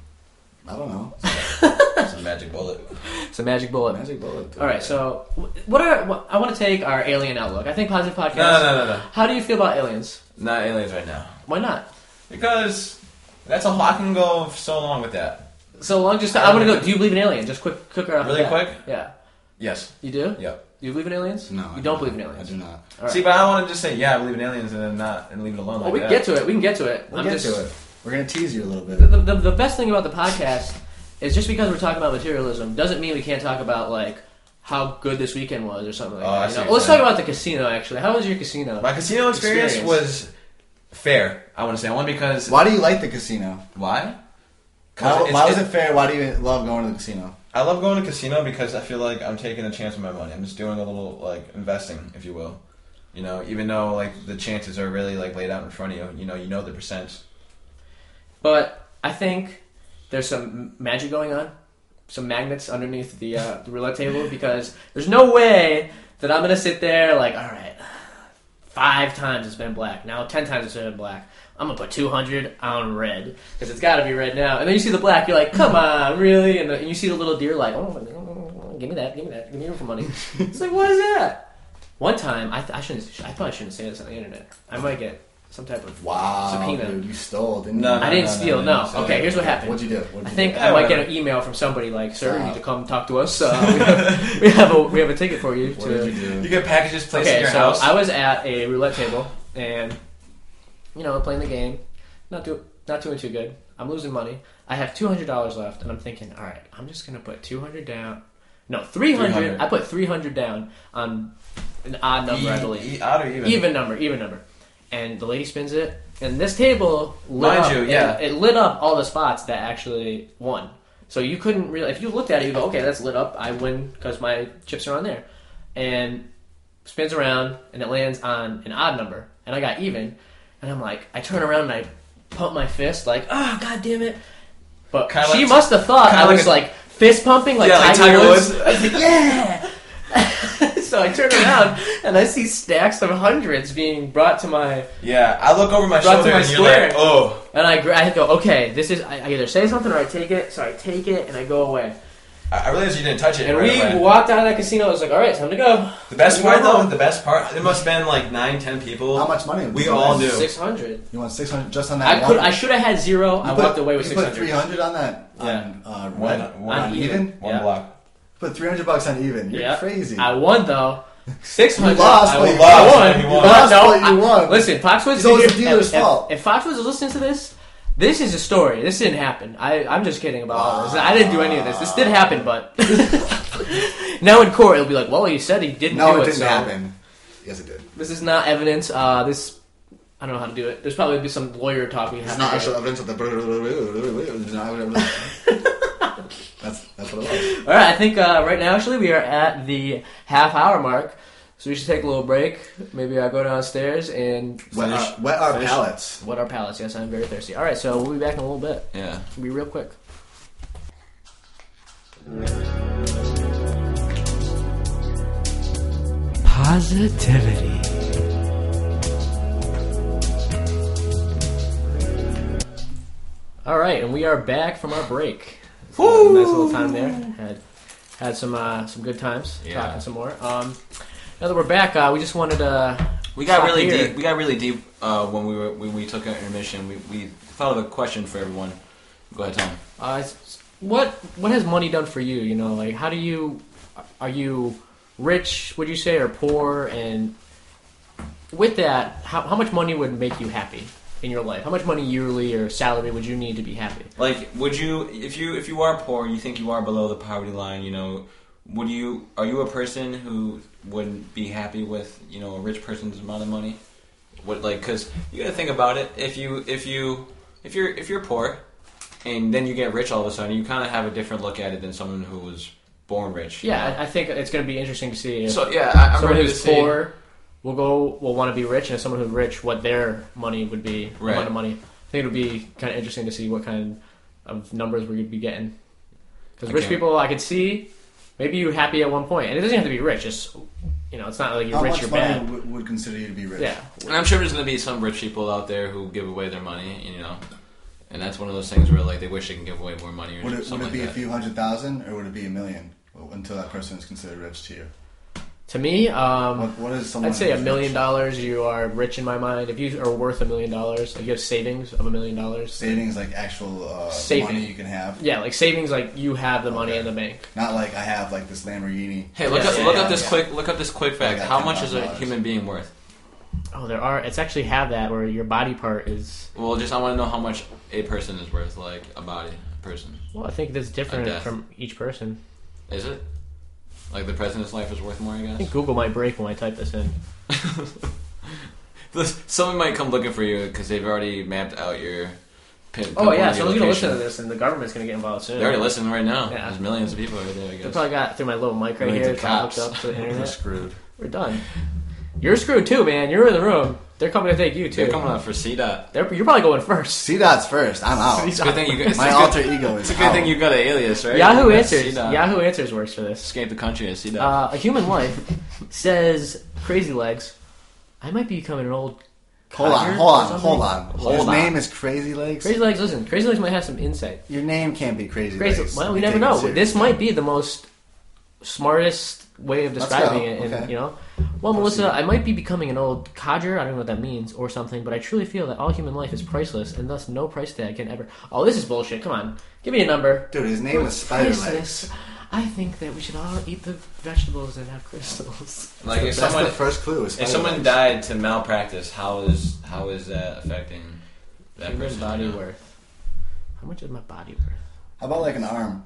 I don't know. It's a magic bullet. It's a magic bullet. Magic bullet. All right, so what are what, I want to take our alien outlook. I think positive podcast. No, no, no, no. How do you feel about aliens? Not aliens right now. Why not? Because that's a whole, I can go so long with that. So long, just I want to go. Do you believe in aliens? Just quick, quick right off the Really bat. quick? Yeah, Yes. you do. Yep. Do you believe in aliens? No, you I don't do believe in not. aliens. I do not. All right. See, but I want to just say, yeah, I believe in aliens, and then not and leave it alone. Well, like we can that. get to it. We can get to it. We'll I'm get just, to it. We're gonna tease you a little bit. The, the, the best thing about the podcast is just because we're talking about materialism doesn't mean we can't talk about like how good this weekend was or something like Oh, I that. see You know? what you're Let's saying. talk about the casino. Actually, how was your casino? My casino experience, Experience. was fair. I want to say one because Why do you like the casino? why? Why, it's- why was it- it fair? Why do you love going to the casino? I love going to casino because I feel like I'm taking a chance with my money. I'm just doing a little like investing, if you will. You know, even though like the chances are really like laid out in front of you. You know, you know the percents. But I think there's some magic going on, some magnets underneath the, uh, the roulette table because there's no way that I'm gonna sit there like, all right, five times it's been black, now ten times it's been black. I'm gonna put two hundred on red because it's got to be red now. And then you see the black, you're like, come on, really? And, the, and you see the little deer like, oh, give me that, give me that, give me your money. It's like, what is that? One time, I, th- I shouldn't, I probably shouldn't say this on the internet. I might get some type of Wow, subpoena. dude, you stole, didn't No, you? no, I didn't no, steal. no, No. no, Okay, no. here's what happened. What'd you do? What'd I you think do? I Yeah, might whatever. get an email from somebody like, "Sir, you Stop. need to come talk to us. Uh, we, have, we have a we have a ticket for you." What To... did you You do? get packages placed Okay, at your so house. I was at a roulette table and you know playing the game, not do not doing too good. I'm losing money. I have two hundred dollars left, and I'm thinking, all right, I'm just gonna put two hundred down. No, three hundred. three hundred. I put three hundred down on an odd number, I E- believe. e- odd or even? Even number, even number. And the lady spins it, and this table lit Mind up. you, yeah. It, it lit up all the spots that actually won. So you couldn't really, if you looked at it, you go, okay, that's lit up. I win because my chips are on there. And spins around, and it lands on an odd number, and I got even. And I'm like, I turn around and I pump my fist, like, oh, god damn it. But Kinda she like- must have thought kinda I like was a- like fist pumping, like Yeah, like Tiger, Tiger Woods. Woods. I was like, yeah. So I turn around and I see stacks of hundreds being brought to my, Yeah, I look over my Brought to shoulder my and you're square. like, oh. and I, gra- I go, okay, this is, I, I either say something or I take it. So I take it and I go away. I I realized you didn't touch it. And right we away. walked out of that casino. I was like, all right, time to go. The best Time to part go though, home. the best part, there must have been like nine, ten people. How much money? We did you all win? knew. six hundred. You won six hundred just on that. I one? could, I should have had zero. You I put- walked away with you six put hundred. three hundred on that. Yeah. On, uh, One, red? one, On even? one Yeah. block. Put three hundred bucks on even. You're Yeah. crazy. I won though. Six hundred. You lost, I, but I you lost, won. but you You won. lost, You lost, no, but you I- won. Listen, Foxwoods. It's always if, the dealer's if, fault. If, if Foxwoods is listening to this, this is a story. This didn't happen. I, I'm just kidding about all this. I didn't do any of this. This did happen, but now in court it'll be like, well, he said he didn't no, do it it. didn't so happen. Yes, it did. This is not evidence. Uh, this I don't know how to do it. There's probably be some lawyer talk we have. It's to not do. actual evidence of the. It's not evidence. That's that's what it was. All right, I think uh, right now actually we are at the half hour mark, so we should take a little break. Maybe I'll go downstairs and Wet Finish. our, wet our Finish. palates. wet our palates. Yes, I'm very thirsty. All right, so we'll be back in a little bit. Yeah. It'll be real quick. Positivity. All right, and we are back from our break. So nice little time there. Had had some uh, some good times Yeah. talking some more. Um, now that we're back, uh, we just wanted to. We got stop really here. deep. We got really deep uh, when we were when we took our intermission. We we thought of a question for everyone. Go ahead, Tom. Uh, s- what what has money done for you? You know, like how do you are you rich? Would you say or poor? And with that, how how much money would make you happy in your life? How much money yearly or salary would you need to be happy? Like, would you if you if you are poor, you think you are below the poverty line? You know, would you are you a person who would be happy with you know a rich person's amount of money? What like because you got to think about it. If you if you if you're if you're poor. And then you get rich all of a sudden. You kind of have a different look at it than someone who was born rich. Yeah, you know? I, I think it's going to be interesting to see if So yeah, I, I'm someone ready who's to see. poor will go will want to be rich, and someone who's rich, what their money would be, Right. amount of money. I think it would be kind of interesting to see what kind of numbers we'd be getting. Because rich Okay. people, I could see maybe you're happy at one point, and it doesn't have to be rich. Just you know, it's not like you're How rich, much you're money bad. w- would consider you to be rich? Yeah, And I'm sure there's going to be some rich people out there who give away their money, you know. And that's one of those things where like they wish they can give away more money or Would it, would something it be like a that. few hundred thousand, or would it be a million until that person is considered rich to you? to me, um, What, what is someone? I'd say a who's million rich? dollars. You are rich in my mind. If you are worth a million dollars, like you have savings of a million dollars. Savings, like actual uh, Saving. money you can have. Yeah, like savings, like you have the money Okay. in the bank. Not like I have like this Lamborghini. Hey, look Yeah, up yeah, look yeah, up this yeah. quick look up this quick fact. got How ten much is a thousand dollars. human being worth? Oh, there are. It's actually have that where your body part is. Well, just I want to know how much a person is worth, like a body, a person. Well, I think that's different death. from each person. Is it? Like the president's life is worth more, I I guess. think Google might break when I type this in. Someone might come looking for you because they've already mapped out your. Pin, Oh yeah, your someone's gonna location. listen to this, and the government's gonna get involved soon. They're already listening right now. Yeah. There's millions of people right there. I They guess. probably got through my little mic right Millions here. of It's all hooked cops. up to the We're internet. screwed. We're done. You're screwed too, man. You're in the room. They're coming to take you too. They're coming out for C dot. They're, you're probably going first. C dot's first. I'm out. It's a good thing you. It's My a good, alter ego is It's a good out. thing you got an alias, right? Yahoo You got Answers. C-Dot. Yahoo Answers works for this. Escape the country as C dot. Uh, a human life says Crazy Legs. I might be becoming an old. Hold on, codger hold or on, something. hold on. Hold His on. name is Crazy Legs. Crazy Legs. Listen, Crazy Legs might have some insight. Your name can't be Crazy, Crazy. Legs. Well, to we be never taken know. seriously. This might be the most smartest way of Let's describing go. it, and Okay. you know, well, Melissa, I might be becoming an old codger. I don't know what that means or something, but I truly feel that all human life is priceless, and thus no price tag can ever. Oh, this is bullshit. Come on, give me a number. Dude, his name is Spider Legs. Priceless. I think that we should all eat the vegetables and have crystals. Like if That's someone the first clue. Is if Spider someone Legs. died to malpractice, how is how is that affecting that Human person? body you know? worth. How much is my body worth? How about like an arm?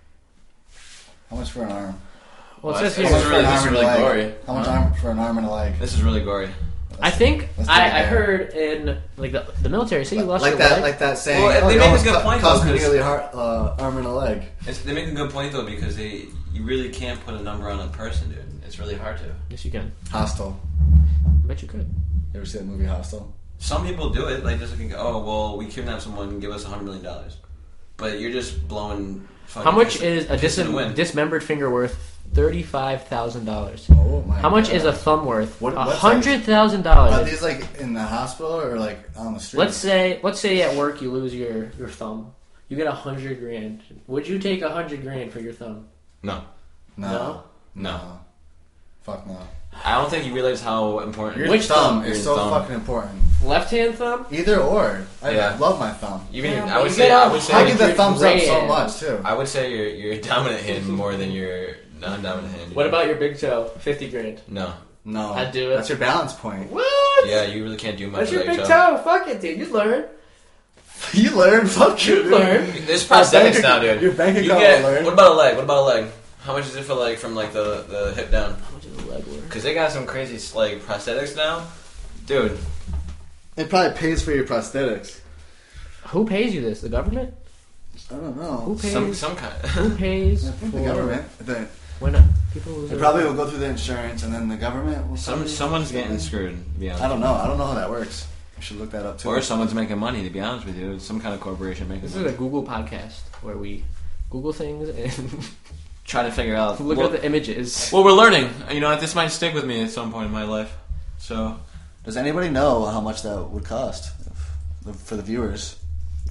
How much for an arm? Well, it Well, says this How here. is much for really- an this arm is and a really leg? gory. How much Huh? arm for an arm and a leg? This is really gory. I think let's I, take it I there. heard in like the the military. Say you lost like your that, leg. like that saying. Well, oh, they it make a almost good co- point, cost though, me 'cause- nearly heart, uh, arm and a leg. It's, they make a good point though because they you really can't put a number on a person, dude. It's really hard to. Yes, you can. Hostel. I bet you could. You ever see that movie Hostel? Some people do it, like just looking. Oh well, we kidnapped someone, give us a hundred million dollars, but you're just blowing. How much piss- is a piss in dis- the wind. dismembered finger worth? Thirty-five thousand dollars. Oh my How much God. is a thumb worth? What- A what hundred thousand Are dollars. these like in the hospital or like on the street? Let's say, let's say at work you lose your, your thumb. You get a hundred grand. Would you take a hundred grand for your thumb? No, no, No? No. Fuck no. I don't think you realize how important. Your Which thumb thumb? is Your so thumb. fucking important. Left hand thumb. Either or. I Yeah. love my thumb. Even Yeah, I but would you say get I a would say I give the thumbs up so grand. much too. I would say your your dominant hand more than your non-dominant hand. What about your big toe? Fifty grand. No? No, I'd do it. That's your balance point. What? Yeah, you really can't do much That's your with big your toe. Fuck it, dude. You learn. You learn, fuck You you, dude. learn. There's Your prosthetics bank- now, dude. Your bank You account get. will learn. What about a leg? What about a leg? How much is it for like from like the the hip down? How much is a leg worth? Because they got some crazy like prosthetics now, dude. It probably pays for your prosthetics. Who pays you this? The government? I don't Who know. pays? Some some kind. Who pays I think for the government. The, when uh, people lose it their probably will go through the insurance, and then the government will. Some probably- someone's getting screwed. To be honest. I don't know. I don't know how that works. I should look that up too. Or someone's making money. To be honest with you, it's some kind of corporation making This is money. a Google podcast where we Google things and Trying to figure out. look well, at the images. well, we're learning. You know, this might stick with me at some point in my life. So Does anybody know how much that would cost for the viewers?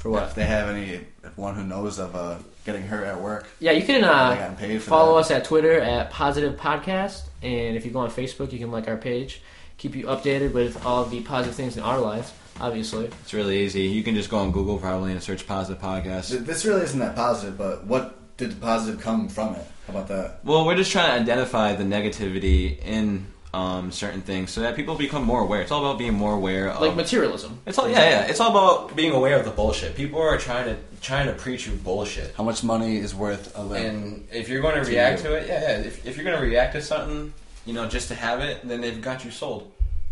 For what? If they have any, if one who knows of uh, getting hurt at work. Yeah, you can They uh, gotten paid for follow that. us at Twitter at Positive Podcast, and if you go on Facebook, you can like our page. Keep you updated with all the positive things in our lives, obviously. It's really easy. You can just go on Google probably and search Positive Podcast. Th- This really isn't that positive, but what did the positive come from it? How about that? Well, we're just trying to identify the negativity in um, certain things so that people become more aware. It's all about being more aware of... Like materialism. It's all, yeah, yeah. It's all about being aware of the bullshit. People are trying to trying to preach you bullshit. How much money is worth a leg? And if you're going to react to it, yeah, yeah. If, if you're going to react to something, you know, just to have it, then they've got you sold.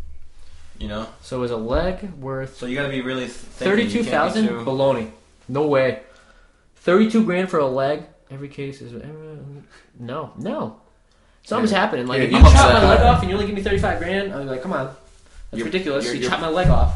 You know? So is a leg worth So you got to be really thinking. thirty-two thousand? Too... Baloney. No way. Thirty-two grand for a leg. Every case is no, no. Something's Yeah. happening. Like Yeah, if you I'm chop upset. my leg off and you only give me thirty-five grand, I'm like, come on, that's You're- ridiculous. you're- you you're- chop my leg off.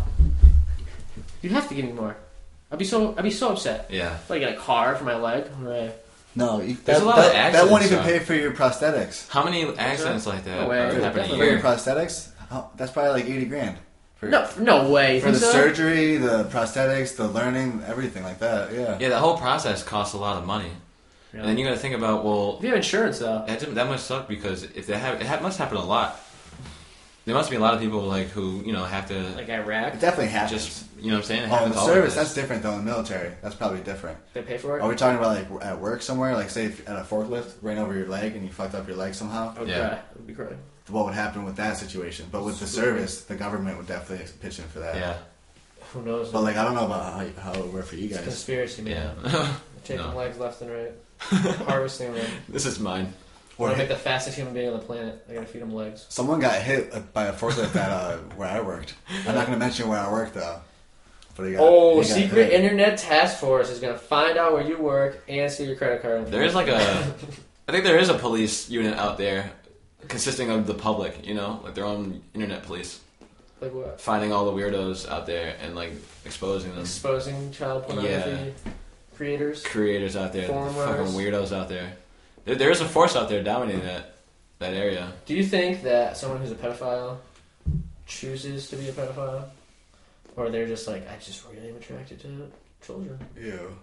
You'd have to give me more. I'd be so I'd be so upset. Yeah. If I get a car for my leg, right? No, you, There's that, a lot of that, that accidents, won't even though. pay for your prosthetics. How many accidents like that No way. are Dude, happening a definitely. For your year? prosthetics, oh, that's probably like eighty grand. For, No, no way. for the Think so? surgery, the prosthetics, the learning, everything like that. Yeah. Yeah, that whole process costs a lot of money. Yeah. And then you got to think about, well, If you have insurance though, that, that must suck because if they have, it ha- must happen a lot. There must be a lot of people like who you know have to like Iraq, It definitely happens. just you know what I'm saying. It oh, in happens the all service, of this. that's different though. In the military, that's probably different. they pay for it. Are we talking about like at work somewhere? Like say if at a forklift, ran over your leg and you fucked up your leg somehow? I would Yeah. cry. I would be crying. What would happen with that situation? But with the service, the government would definitely pitch in for that. Yeah, Who knows? But like I don't know about how, how it would work for you It's guys. conspiracy, man. yeah. Taking No. legs left and right, harvesting them. This is mine. I Or want to hit, make the fastest human being on the planet. I gotta feed them legs. someone got hit by a forklift at uh, where I worked. I'm not going to mention where I worked though. But he got, Oh, he got secret hit. internet task force is gonna find out where you work and see your credit card. There is like a, I think there is a police unit out there consisting of the public. You know, like their own internet police, like what? finding all the weirdos out there and like exposing them. Exposing child pornography Yeah. creators. Creators out there, Forum fucking runners. weirdos out there. there. There is a force out there dominating that that area. Do you think that someone who's a pedophile chooses to be a pedophile, or they're just like, I just really am attracted to children? Ew.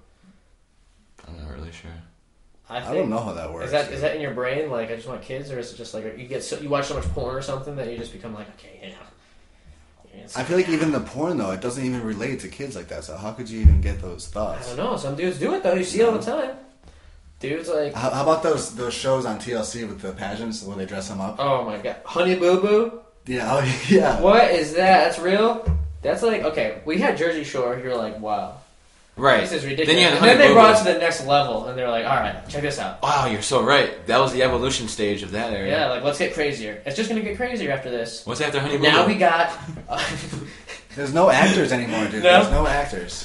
I'm not really sure. I, think, I don't know how that works. Is that dude. is that in your brain? Like, I just want kids, or is it just like you get so, you watch so much porn or something that you just become like, okay, yeah. Yeah, it's- I feel like even the porn though, it doesn't even relate to kids like that. So how could you even get those I thoughts? don't know. Some dudes do it though. You see it all the time. Dudes like, How, how about those those shows on T L C with the pageants where they dress them up? oh my god, Honey Boo Boo. Yeah, oh yeah. What is that? That's real. That's like, okay. We had Jersey Shore. You're like, wow, Right. this is ridiculous. Then you had and Honey then they Boo brought Boo. it to the next level, and they're like, all right, check this out. Wow, you're so right. That was the evolution stage of that area. Yeah, like let's get crazier. It's just gonna get crazier after this. What's after Honey Boo Now Boo? we got. There's no actors anymore, dude. No? There's no actors.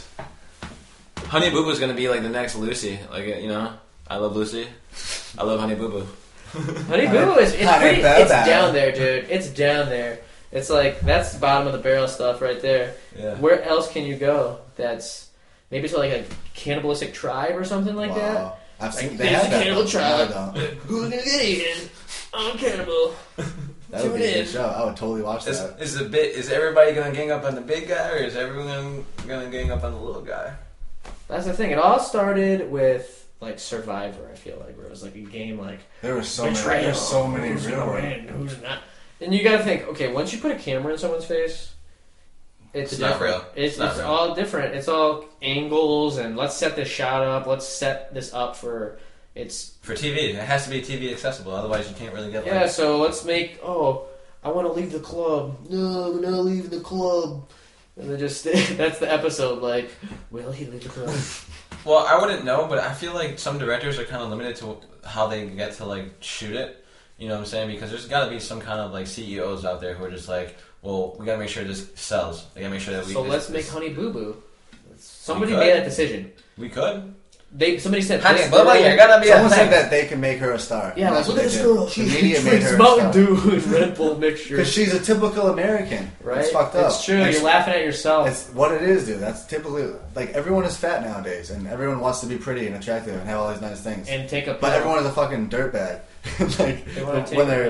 Honey Boo Boo's gonna be like the next Lucy. Like you know, I love Lucy. I love Honey Boo Boo. Honey Boo Boo is it's Honey pretty. Boo It's Boo. down there, dude. It's down there. It's like that's the bottom of the barrel stuff right there. Yeah. Where else can you go? That's maybe to like a cannibalistic tribe or something like that. Wow. I've Like, seen they there's have a that. cannibal No, tribe. I don't. Who's gonna get eaten? I'm cannibal. That would be Tune a in. good show. I would totally watch Is, that. is the bit is everybody gonna gang up on the big guy or is everyone gonna gang up on the little guy? That's the thing. It all started with like Survivor. I feel like where it was like a game like There were so many. betrayal. There's so many Who's real gonna ones. win? Who's not? And you got to think. Okay, once you put a camera in someone's face, it's, It's not different. real. It's, It's not it's real. all different. It's all angles and let's set this shot up. Let's set this up for it's For T V, it has to be T V accessible. Otherwise, you can't really get. yeah. Like, So let's make oh. I want to leave the club. No, we're not leaving the club. And then just that's the episode. Like, will he leave the club? well, I wouldn't know, but I feel like some directors are kind of limited to how they get to like shoot it. You know what I'm saying? Because there's got to be some kind of like C E Os out there who are just like, well, we got to make sure this sells. We got to make sure that we. So this- let's make this- Honey Boo Boo. Somebody could. made that decision. We could. They somebody said Honey this Boo Boo, girl- you're gonna be a Someone said thing. that they can make her a star. Yeah, And like, that's look what at they this did. girl. The She media made drinks her a Mountain star. Dew and Red Bull mixture. Because she's a typical American. Right? It's fucked up. It's true. It's- You're laughing at yourself. It's what it is, dude. That's typically like everyone is fat nowadays, and everyone wants to be pretty and attractive and have all these nice things. And take a But pill. everyone is a fucking dirtbag. like They wanna take when a they're pill.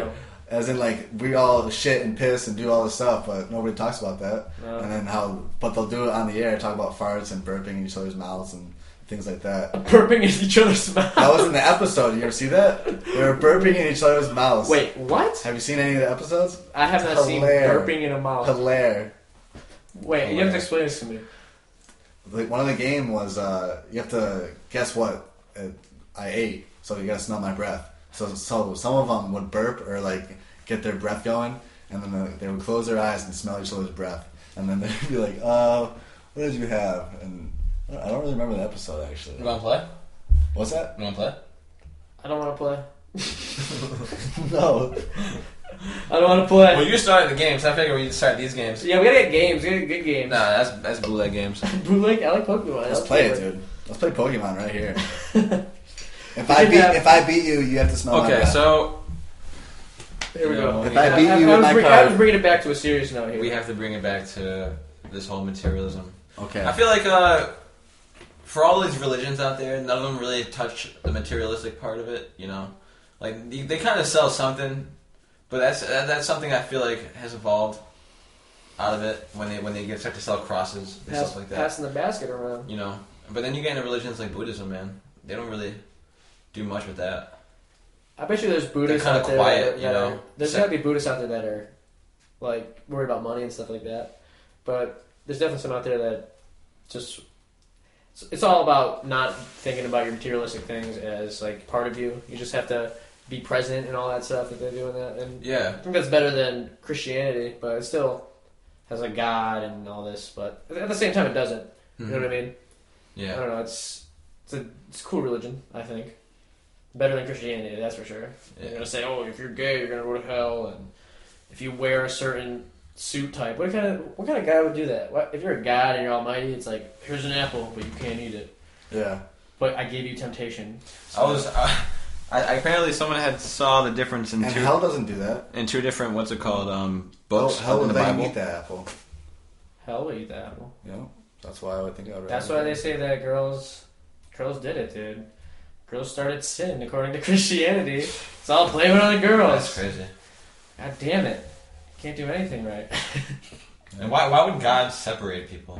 as in like we all shit and piss and do all this stuff, but nobody talks about that. No. And then how, but they'll do it on the air, talk about farts and burping in each other's mouths and things like that. Burping in each other's mouths. That was in the episode. You ever see that? They were burping in each other's mouths. Wait, what? Have you seen any of the episodes? I have not seen Hilaire. burping in a mouth. Hilaire. Wait, you have to explain this to me. Like, one of the game was uh, you have to guess what uh, I ate, so you gotta smell my breath. So, so some of them would burp or like get their breath going, and then the, they would close their eyes and smell each other's breath, and then they'd be like, "Uh, what did you have?" And I don't really remember the episode actually. You want to play? What's that? You want to play? I don't want to play. No. I don't want to play. Well, you started the games. I figure we start these games. Yeah, we gotta get games. We gotta get good games. Nah, that's that's bootleg games. Bootleg? I like Pokemon. Let's I'll play it, it. dude. Let's play Pokemon right here. If I should beat have- if I beat you, you have to smell my Okay, breath. so Here we go. If I beat you I, with was my bring, card- I was bringing it back to a serious note here. we have to bring it back to this whole materialism. Okay. I feel like uh, for all these religions out there, none of them really touch the materialistic part of it. You know, like they, they kind of sell something, but that's uh, that's something I feel like has evolved out of it when they when they get start to sell crosses and Pass, stuff like that. passing the basket around. You know, but then you get into religions like Buddhism, man. They don't really do much with that. I bet you there's Buddhists kinda out there quiet, that, are, you that know? are, there's Se- gotta be Buddhists out there that are like worried about money and stuff like that. But there's definitely some out there that just it's, it's all about not thinking about your materialistic things as like part of you. You just have to be present and all that stuff that they're doing that. And Yeah, I think that's better than Christianity, but it still has a God and all this. But at the same time, it doesn't. You know what I mean? I yeah. don't know. It's it's a it's a cool religion. I think better than Christianity. That's for sure. Yeah. They're gonna say, "Oh, if you're gay, you're gonna go to hell," and if you wear a certain suit type, what kind of what kind of guy would do that? What, if you're a god and you're almighty, it's like, here's an apple, but you can't eat it. Yeah. But I gave you temptation. I was. Uh, I, I apparently someone had saw the difference in And two hell doesn't do that. in two different what's it called um books Hell, hell in would the let you Bible. eat that apple. Hell will eat the apple. You know? That's why I would think I would. That's why they say that girls girls did it, dude. Girls started sin according to Christianity. It's all blaming on the girls. That's crazy. God damn it! Can't do anything right. And why why would God separate people?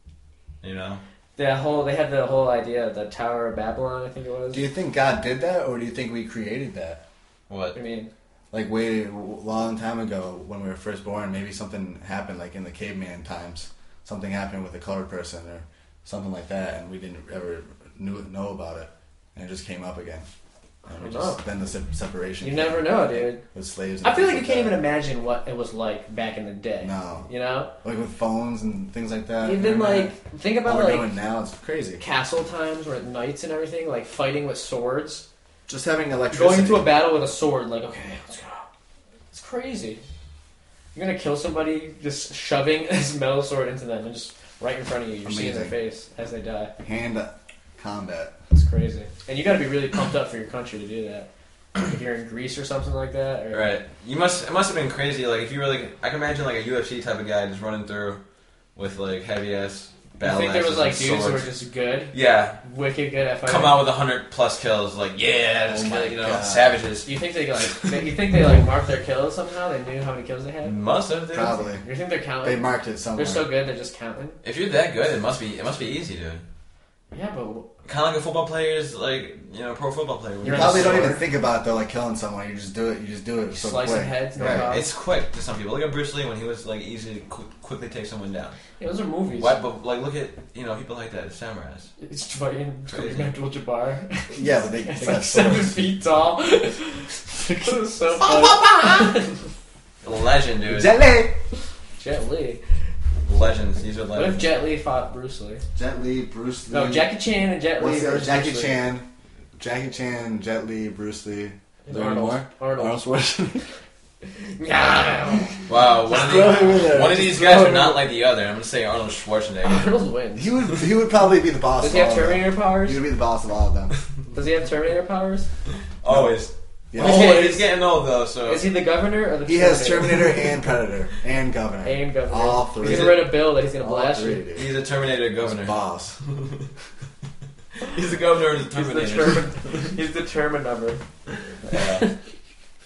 You know. That whole they had the whole idea of the Tower of Babylon, I think it was. Do you think God did that, or do you think we created that? What? I mean, Like way a long time ago when we were first born, maybe something happened, like in the caveman times. Something happened with a colored person or something like that, and we didn't ever knew, know about it, and it just came up again. And we I don't just, know. then the se- separation. you came never know, dude. with slaves. And I feel like things you can't even that. imagine what it was like back in the day. No, You know? like with phones and things like that. Even Remember like think that? about what we're like doing now, it's crazy. castle times where knights and everything, like fighting with swords. Just having electricity. Going into a battle with a sword, like, okay, let's go. It's crazy. You're gonna kill somebody just shoving this metal sword into them and just right in front of you. You're seeing their Amazing. face as they die. hand combat. It's crazy. And you gotta be really pumped up for your country to do that. If you're in Greece or something like that. Or, Right. You must. It must have been crazy. Like if you were like, I can imagine like a U F C type of guy just running through with like heavy ass I battle think there was axes like and dudes who were swords. just good, Yeah. wicked good at fighting. Come out with a hundred plus kills. Like yeah, just Oh kill, my you know, God. savages. Do you think they like? They, you think they like marked their kills somehow? They knew how many kills they had. Must have. Dude. Probably. You think they're counting? They marked it somewhere. They're so good. They're just counting. If you're that good, it must be. It must be easy, dude. Yeah, but Kind of like a football player's, like you know, pro football player. You're You on probably the don't even sword. think about it though, like killing someone. You just do it. You just do it. you so slice quick. some heads, no Right. problem. It's quick to some people. Look at Bruce Lee when he was like easy to qu- quickly take someone down. Yeah, those are movies. Why, but like look at you know people like that, samurais. It's fighting Crazy. Kareem Abdul-Jabbar. Yeah, but they, they It's got like seven swords. feet tall. It's so funny. Legend, dude. Jet Li. Jet Li. Legends. These are What if legends. Jet Li fought Bruce Lee? Jet Li, Bruce Lee. No, Jackie Chan and Jet Li. What's the other? versus Jackie Bruce Lee. Chan, Jackie Chan, Jet Li, Bruce Lee. Is there any Arnold. more? Arnold. Arnold Schwarzenegger. Yeah. Wow, one Just of, throw him in these, there. one of Just these throw guys him are in not there. like the other. I'm gonna say Arnold Schwarzenegger. Arnold wins. He would he would probably be the boss. Does of he have all of them. Terminator powers? He would be the boss of all of them. Does he have Terminator powers? Always. Yeah. He's Oh, getting- he's getting old though, so Is he the governor or the He has Terminator and Predator and Governor. and governor? All three. He's gonna write a bill that he's gonna All blast three, you. dude. he's a Terminator He's governor. boss. He's the governor of the He's the Terminator. Termin- He's the Terminator. Yeah.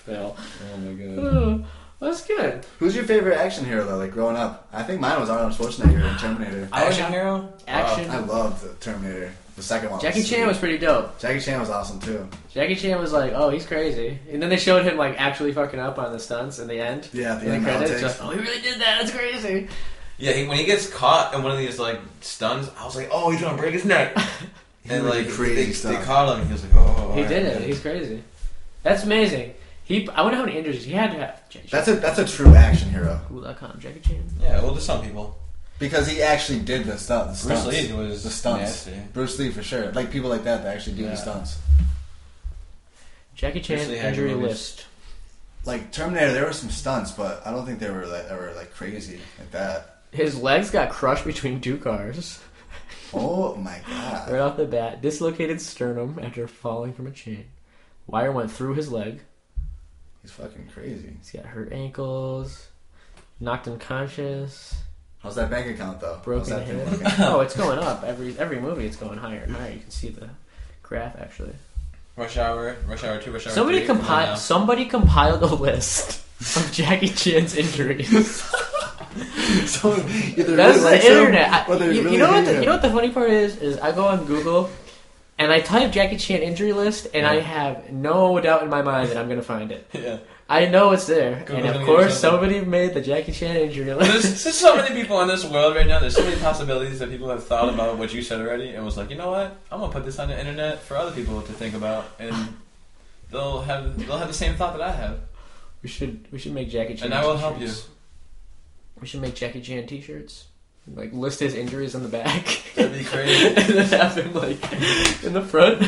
fail. Oh my god. Oh, that's good. Who's your favorite action hero though? Like growing up, I think mine was Arnold Schwarzenegger in Terminator. Action hero? Action. I loved the Terminator. The second one. Jackie was Chan was pretty dope. Jackie Chan was awesome too. Jackie Chan was like, oh, he's crazy. And then they showed him like actually fucking up on the stunts in the end. Yeah, at the in end the credits. outtakes. Just, oh, he really did that. That's crazy. Yeah, he, when he gets caught in one of these like stuns, I was like, oh, he's gonna break his neck. And really like crazy they, they stuff. caught him, and he was like, oh. He alright, did it. man. He's crazy. That's amazing. He. I wonder how many injuries he had to have. Jackie That's a that's a true action hero Cool dot com. Jackie Chan. Yeah, well, to some people. because he actually did the stuff. The Bruce stunts. Lee was the stunts. nasty. Bruce Lee for sure. Like people like that that actually do Yeah. the stunts. Jackie Chan Bruce Lee had injury movies. list. Like Terminator, there were some stunts, but I don't think they were like ever like crazy like that. His legs got crushed between two cars. Oh my god! Right off the bat, dislocated sternum after falling from a chain. Wire went through his leg. He's fucking crazy. He's got hurt ankles. Knocked unconscious. How's that bank account though? How's Broken that thing hip. looking? Oh, it's going up. Every every movie it's going higher and higher. You can see the graph actually. Rush Hour, Rush Hour two, Rush Hour Somebody three. come on compiled now. somebody compiled a list of Jackie Chan's injuries. So, either That's really the likes him, internet. or I, they you, really you know what? hate The, him. you know what the funny part is? Is I go on Google and I type Jackie Chan injury list, and I have no doubt in my mind that I'm gonna find it. Yeah. I know it's there, Google's and gonna of give course you something. somebody made the Jackie Chan injury There's, list. there's so many people in this world right now. There's so many possibilities that people have thought about what you said already, and was like, you know what? I'm gonna put this on the internet for other people to think about, and they'll have they'll have the same thought that I have, We should we should make Jackie Chan. and I will help you. t-shirts. We should make Jackie Chan T-shirts. Like list his injuries on the back. That'd be crazy. And then have him like in the front.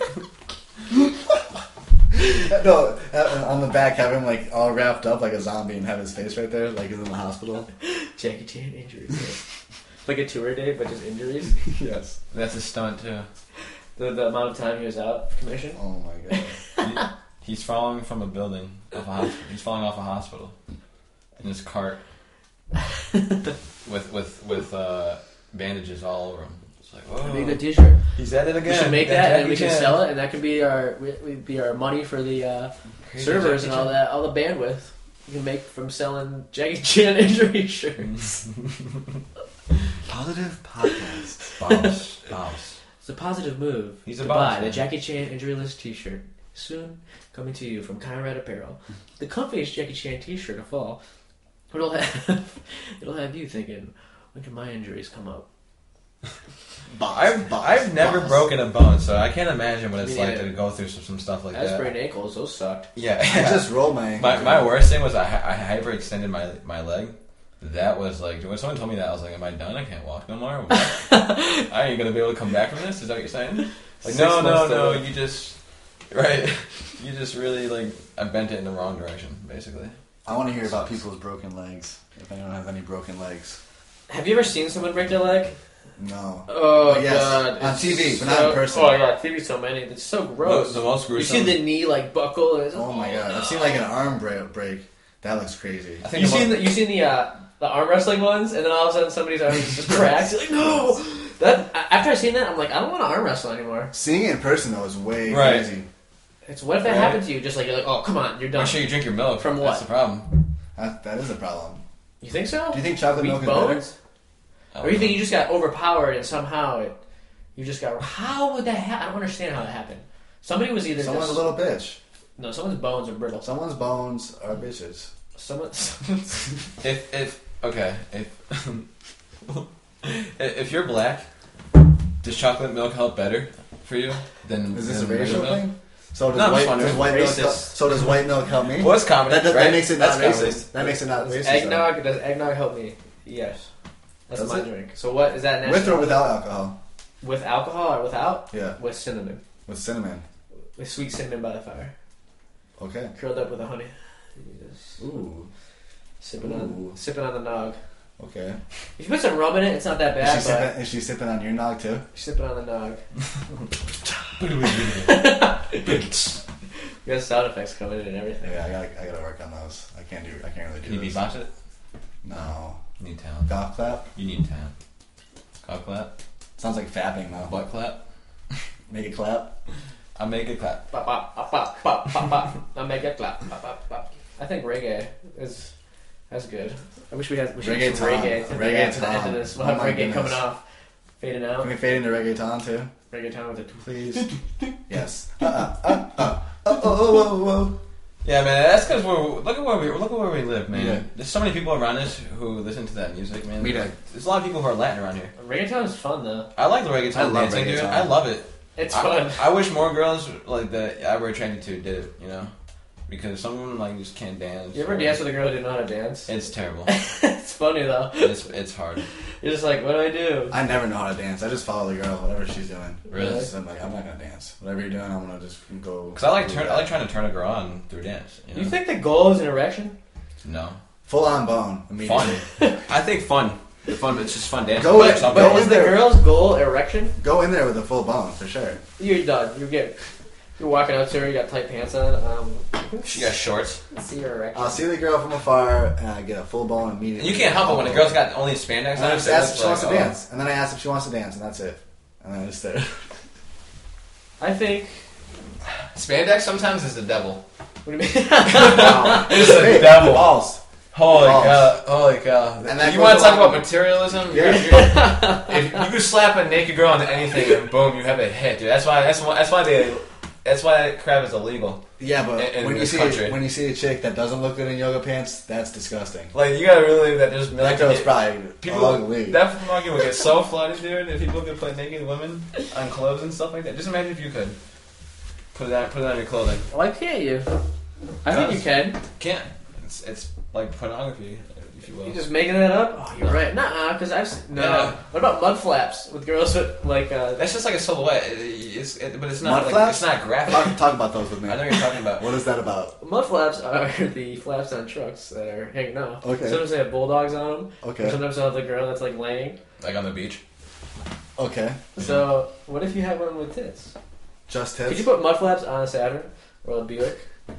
No, uh, on the back, have him like all wrapped up like a zombie and have his face right there, like he's in the hospital. Jackie Chan injuries. Like a tour date, but just injuries. Yes. That's a stunt too. The, the amount of time he was out of commission. Oh my god. He, he's falling from a building, off a hospital. He's falling off a hospital in his cart with with with uh, bandages all over him. It's like, That'd be a whoa, good T-shirt. he's at it again. We should make That that, and we Jackie can Chan. sell it, and that could be our we, we'd be our money for the uh, Crazy servers Jackie and all Chan. that, all the bandwidth you can make from selling Jackie Chan injury shirts. Positive podcast. Bounce, bounce. It's a positive move He's to a buy boss, the man. Jackie Chan injury list T-shirt. Soon coming to you from Conrad Apparel, the comfiest Jackie Chan T-shirt of all. It'll have it'll have you thinking, when can my injuries come up? Boss, I've boss, I've never boss. broken a bone, so I can't imagine what it's Me like neither. to go through some, some stuff like I that. sprained ankles; those sucked. Yeah, I just rolled my ankle. my my worst thing was I, hy- I hyperextended my my leg. That was like when someone told me that, I was like, "Am I done? I can't walk no more. What? Are you gonna be able to come back from this? Is that what you're saying?" Like, Six no, no, months no. to- You just right. You just really like I bent it in the wrong direction, basically. I want to hear about people's broken legs. If anyone has any broken legs. Have you ever seen someone break their leg? No. Oh But yes, god, on it's T V, but so- not in person. Oh yeah, T V so many. It's so gross. The, the most You gruesome. see the knee like buckle. And it's, Oh my god. I've seen like an arm break. break. That looks crazy. I think You the seen mo- the you seen the uh, the arm wrestling ones, and then all of a sudden somebody's arm just cracks. You're like, no. That after I seen that, I'm like, I don't want to arm wrestle anymore. Seeing it in person though is way Right. crazy. It's what if that Right. happened to you? Just like you're like, oh come on, you're done. Make sure you drink your milk. From That's what? the problem. That, that is a problem. You think so? Do you think chocolate Weak milk is bones? I Or don't you think know. you just got overpowered and somehow it, you just got? How would that happen? I don't understand how that happened. Somebody was either better? Someone's a just, little bitch. no, someone's bones are brittle. Someone's bones are bitches. Someone, someone's If if okay if if you're black, does chocolate milk help better for you than Is this a than racial regular milk? thing? So does No, I'm just white, wondering. does white milk Racist. help, so does white milk help me? Well, it's common. that, that, right? that makes it not That's racist. common. That makes it not Does racist. though. eggnog does eggnog help me? Yes. That's Does my it? drink. So what is that? With or national- without alcohol? With alcohol or without? Yeah, With cinnamon. with cinnamon. With sweet cinnamon by the fire. Okay. Curled up with a honey. You just Ooh. sipping Ooh. on sipping on the nog. Okay. If you put some rum in it, it's not that Is bad, she, but sipping, is she sipping on your nog too? you're sipping on the nog. You got sound effects coming in and everything. Yeah, I gotta, I gotta work on those. I can't do, I can't really do Can you this. beatbox it? No. You need talent. Golf clap? You need talent. Cock clap. Sounds like fapping though. Butt clap. Make it clap. I make it clap. Bop, bop, bop, bop, bop, bop, bop. I make it clap. Bop, bop, bop. I think reggae is that's good. I wish we had we should Reggae have some time. reggae to the Reggae end to the end time. of this. We'll Oh have my reggae goodness. coming off, fading out. Can we fade into reggaeton too? Reggae time with the Please. Yes. Uh uh uh uh. Oh, oh, oh, oh, oh. Yeah, man, that's because we're look at where we look at where we live, man. Yeah. There's so many people around us who listen to that music, man. Me too. There's a lot of people who are Latin around here. reggaeton is fun though. I like the reggaeton I love dancing, dude. reggaeton. I love it. It's I, fun. I wish more girls like that I were attracted to did it, you know, because some of them like just can't dance. You ever or- dance with a girl who didn't know how to dance? It's terrible. It's funny though. it's it's hard. You're just like, what do I do? I never know how to dance. I just follow the girl, whatever she's doing. Really? So I'm like, I'm not gonna dance. Whatever you're doing, I'm gonna just go. Because I like turn I like trying to turn a girl on through dance. You, know? You think the goal is an erection? No. Full on bone immediately. Fun. I think fun. The fun. It's just fun dancing. Go Like in- some but But girls- is the there. girl's goal erection? Go in there with a full bone for sure. You're done. You get. You're walking up to her. You got tight pants on. Um, she got shorts. see your erection. I'll see the girl from afar and I get a full bone immediately. And you can't help it when a girl's got only spandex And then I on. just so ask if it's she wants to like, oh. dance, and then I ask if she wants to dance, and that's it. And then I just stare. I think. Spandex sometimes is the devil. What do you mean? Wow. It's the Hey, devil. False. Holy False. cow! Holy cow! And that You goes want to talk along- about materialism? Yeah. You're- you're- if you could slap a naked girl into anything, and boom, you have a hit, dude. That's why. That's why. That's why they. That's why crab is illegal. Yeah, but In- in when you this see country. when you see a chick that doesn't look good in yoga pants, that's disgusting. Like you gotta really that there's That girl's probably people. ugly. That market would get so flooded, dude. If people could put naked women on clothes and stuff like that. Just imagine if you could put it on, put it on your clothing. Why can't you? I think you can. Can't. It's it's like pornography, if you will. You just making that up? Oh, you're right. Nah, because I've s- no. Yeah. What about mud flaps with girls with like? Uh, That's just like a silhouette. It- it's, it, but it's not Mud like flaps? it's not graphic. Talk, talk about those with me. I know what you're talking about. What is that about? mud flaps are the flaps on trucks that are hanging off. Okay. Sometimes they have bulldogs on them. Okay. Or sometimes they'll have the girl that's like laying. Like on the beach. Okay. So what if you had one with tits? Just Could tits. you put mud flaps on a Saturn or a Buick?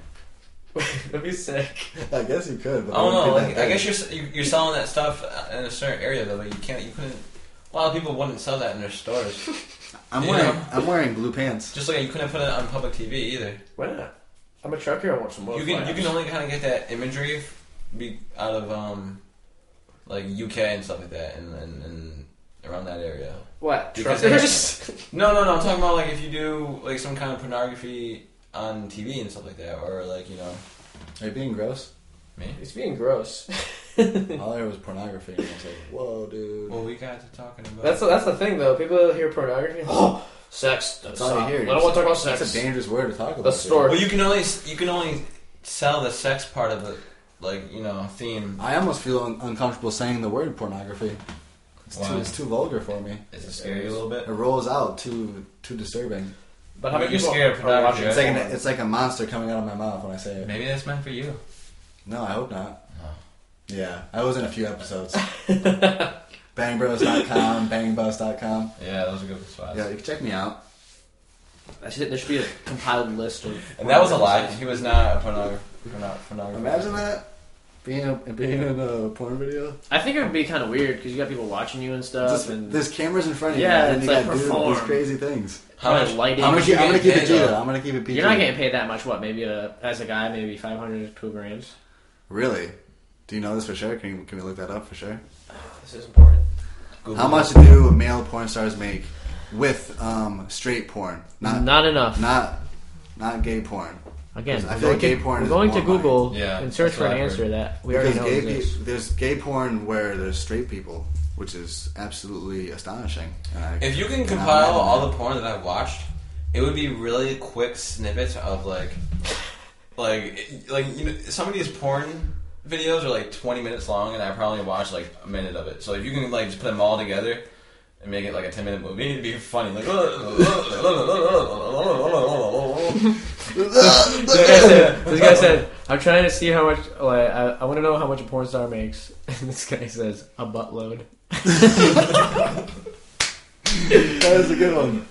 That'd be sick. I guess you could. But I don't that know. wouldn't Like, be that I guess big. you're you're selling that stuff in a certain area though, but you can't. You couldn't. A lot of people wouldn't sell that in their stores. I'm you wearing. know. I'm wearing blue pants. Just like you couldn't put it on public T V either. Why not? I'm a trucker. I want some mud You can flaps. you can only kind of get that imagery be out of um like U K and stuff like that, and and, and around that area. What? Because Truckers? No, no, no. I'm talking about like if you do like some kind of pornography on T V and stuff like that, or like you know Are you being gross? me. It's being gross. All I heard was pornography, and I was like, "Whoa, dude." Well, we got to talking about. That's the, that's the thing though. People hear pornography. Oh, sex. That's, That's all you uh, hear. I don't want to talk about sex. That's a dangerous word to talk about. The store. Well, you can only you can only sell the sex part of it, like you know, theme. I almost feel un- uncomfortable saying the word pornography. It's too. Why? It's too vulgar for me. Is it scary a little bit? It rolls out too. Too disturbing. But how You're many people scared of are pornography, watching? It's right? like an, it's like a monster coming out of my mouth when I say it. Maybe that's meant for you. No, I hope not. Oh. Yeah, I was in a few episodes. bang bros dot com, bang bus dot com. Yeah, those are good spots. Yeah, you can check me out. I should, there should be a compiled list of. And that was a lie. He was not a pornographer. pornographer. Imagine that. Being a, being in a porn video. I think it would be kind of weird because you got people watching you and stuff, Just, and there's cameras in front of you, Yeah, man, and it's you like got dudes with perform. these crazy things. How much? lighting. How I'm much gonna, you keep, I'm gonna getting keep it paid, G though? though. I'm gonna keep it P G. You're not getting paid that much. What? Maybe a, as a guy, maybe five hundred, two grand. Really? Do you know this for sure? Can, you, can we look that up for sure? This is important. Google How it. much do male porn stars make with um, straight porn? Not, Not enough. not, not gay porn. Again, I we're feel like going gay to, porn we're is going to more Google Yeah, and search that's for what an I've answer heard. that we Because already know gay exists. pe- there's gay porn where there's straight people, which is absolutely astonishing. And I If you can cannot compile imagine all that. the porn that I've watched, it would be really quick snippets of like, like, like you know, some of these porn videos are like twenty minutes long, and I probably watched like a minute of it. So if you can like just put them all together and make it like a ten minute movie, it'd be funny. Like, this, guy said, this guy said, "I'm trying to see how much. Like, I, I want to know how much a porn star makes." And this guy says, "A buttload." That is a good one.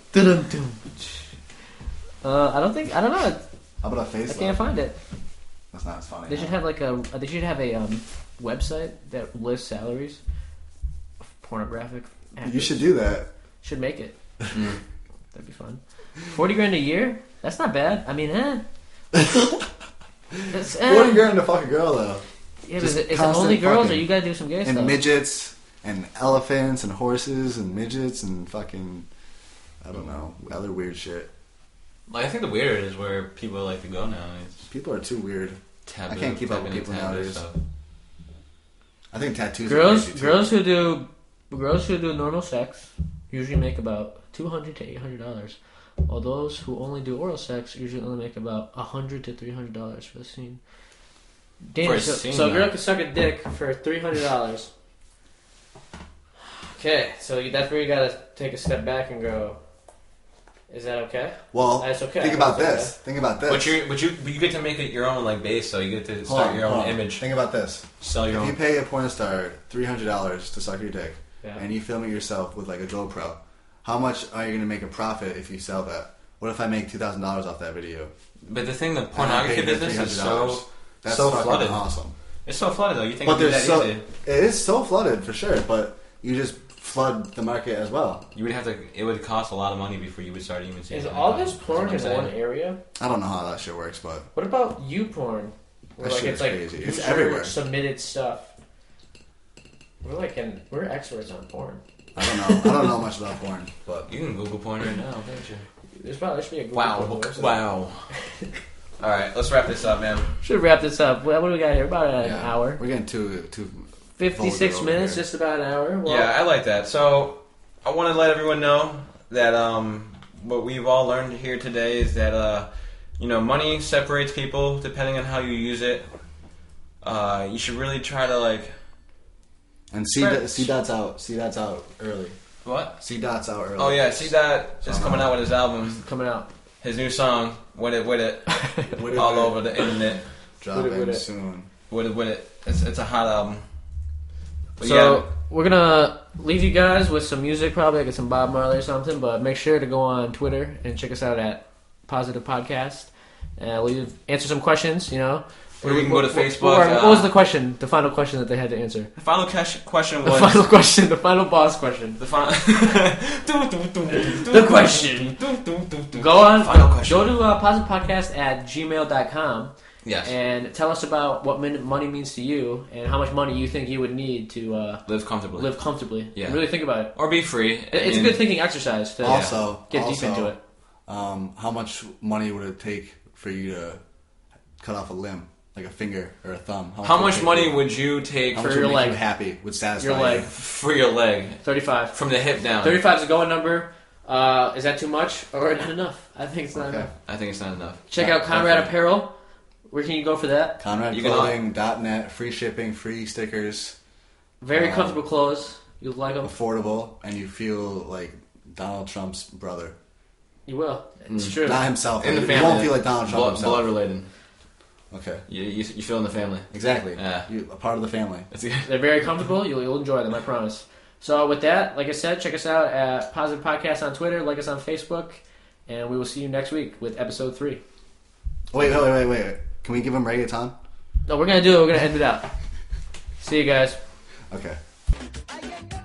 Uh, I don't think. I don't know. How about a face? I can't find it. That's not as funny. They should have like a. They should have a um, website that lists salaries of pornographic actors. You should do that. Should make it. That'd be fun. Forty grand a year. That's not bad. I mean, eh. That's, eh. What are you going to fuck a girl though? Yeah, but Just is it, is it constant only girls, fucking. or you gotta do some gay And stuff? midgets and elephants and horses and midgets and fucking I don't know other weird shit. Like, I think the weird is where people like to go now. It's People are too weird. taboo. I can't keep up with tapping people into taboo nowadays. stuff. I think tattoos. Girls, are crazy too. girls who do, girls who do normal sex usually make about two hundred to eight hundred dollars, while those who only do oral sex usually only make about a hundred to three hundred dollars for the scene. Damn, For a so, scene, so a girl though. can suck a dick for three hundred dollars. Okay, so you, that's where you gotta take a step back and go. Is that okay? Well, That's okay. think about That's this. Think about this. But you, but you, but you get to make it your own like base, so you get to Hold start on, your own hold on. image, Think about this. sell your If you own. pay a porn star three hundred dollars to suck your dick, Yeah. and you film it yourself with like a GoPro, how much are you going to make a profit if you sell that? What if I make two thousand dollars off that video? But the thing, the And I pornography paid her business is three hundred dollars. so That's so fucking flooded. awesome. It's so flooded though. You think But it'd be there's that so easy? it is so flooded for sure. But you just flood the market as well. You would have to. It would cost a lot of money before you would start even seeing. Is it. all this porn in That's what I'm one saying. area? I don't know how that shit works, but What about you porn? Where That like shit it's is like crazy. It's user everywhere. submitted stuff. We're like in, we're experts on porn. I don't know. I don't know much about porn, but You can Google porn right now, can't you? There's probably there should be a Google Wow! porn website. Wow! All right, let's wrap this up, man. Should wrap this up. What what do we got here? About an yeah, hour. We're getting too too. fifty-six vulgar over minutes, here. just about an hour. Well, Yeah, I like that. So I want to let everyone know that um, what we've all learned here today is that uh, you know, money separates people depending on how you use it. Uh, you should really try to like And C Right. C Dot's out. C Dot's out early. what? C Dot's out early. Oh yeah, see that is So, coming out with his album, coming out. his new song, "With It, With It," With it, all with it. over the internet. Dropping With it, with it. soon. With It, With It. It's it's a hot album. But So yeah, we're gonna leave you guys with some music, probably like some Bob Marley or something. But make sure to go on Twitter and check us out at Positive Podcast. And leave answer some questions. You know, Or you can go to What- Facebook, What, what uh, was the question? The final question that they had to answer. the final ques- question The was final question. The final boss question. the final. The question. Go on. Final question. Go to uh, positivepodcast at gmail dot com Yes. and tell us about what min- money means to you and how much money you think you would need to uh, Live comfortably. live comfortably. Yeah. Really think about it. Or be free. It- It's a And- good thinking exercise to Also, get also, deep into it. Um, how much money would it take for you to cut off a limb, like a finger or a thumb? How would it much take money you- would you take How for much your would make leg? you happy? Would satisfy Your leg. you? for your leg thirty-five. from the hip down? thirty-five is a going number. Uh, is that too much or not enough? I think it's not Okay. enough. I think it's not enough. Check Yeah, out Conrad okay. Apparel. Where can you go for that? Conrad You can- Clothing dot net, free shipping, free stickers, Very Um, comfortable clothes. You'll like them. affordable, and you feel like Donald Trump's brother. You will. It's Mm. true. Not himself. In the you family. won't feel like Donald Trump Blood, himself. blood related. Okay, You, you you feel in the family. exactly. Yeah. You, a part of the family. It's good. They're very comfortable. You'll, you'll enjoy them, I promise. So with that, like I said, check us out at Positive Podcast on Twitter, like us on Facebook, and we will see you next week with episode three. Wait, wait, wait, wait. Can we give him reggaeton? No, we're gonna do it. We're gonna end it out. See you guys. Okay. I get no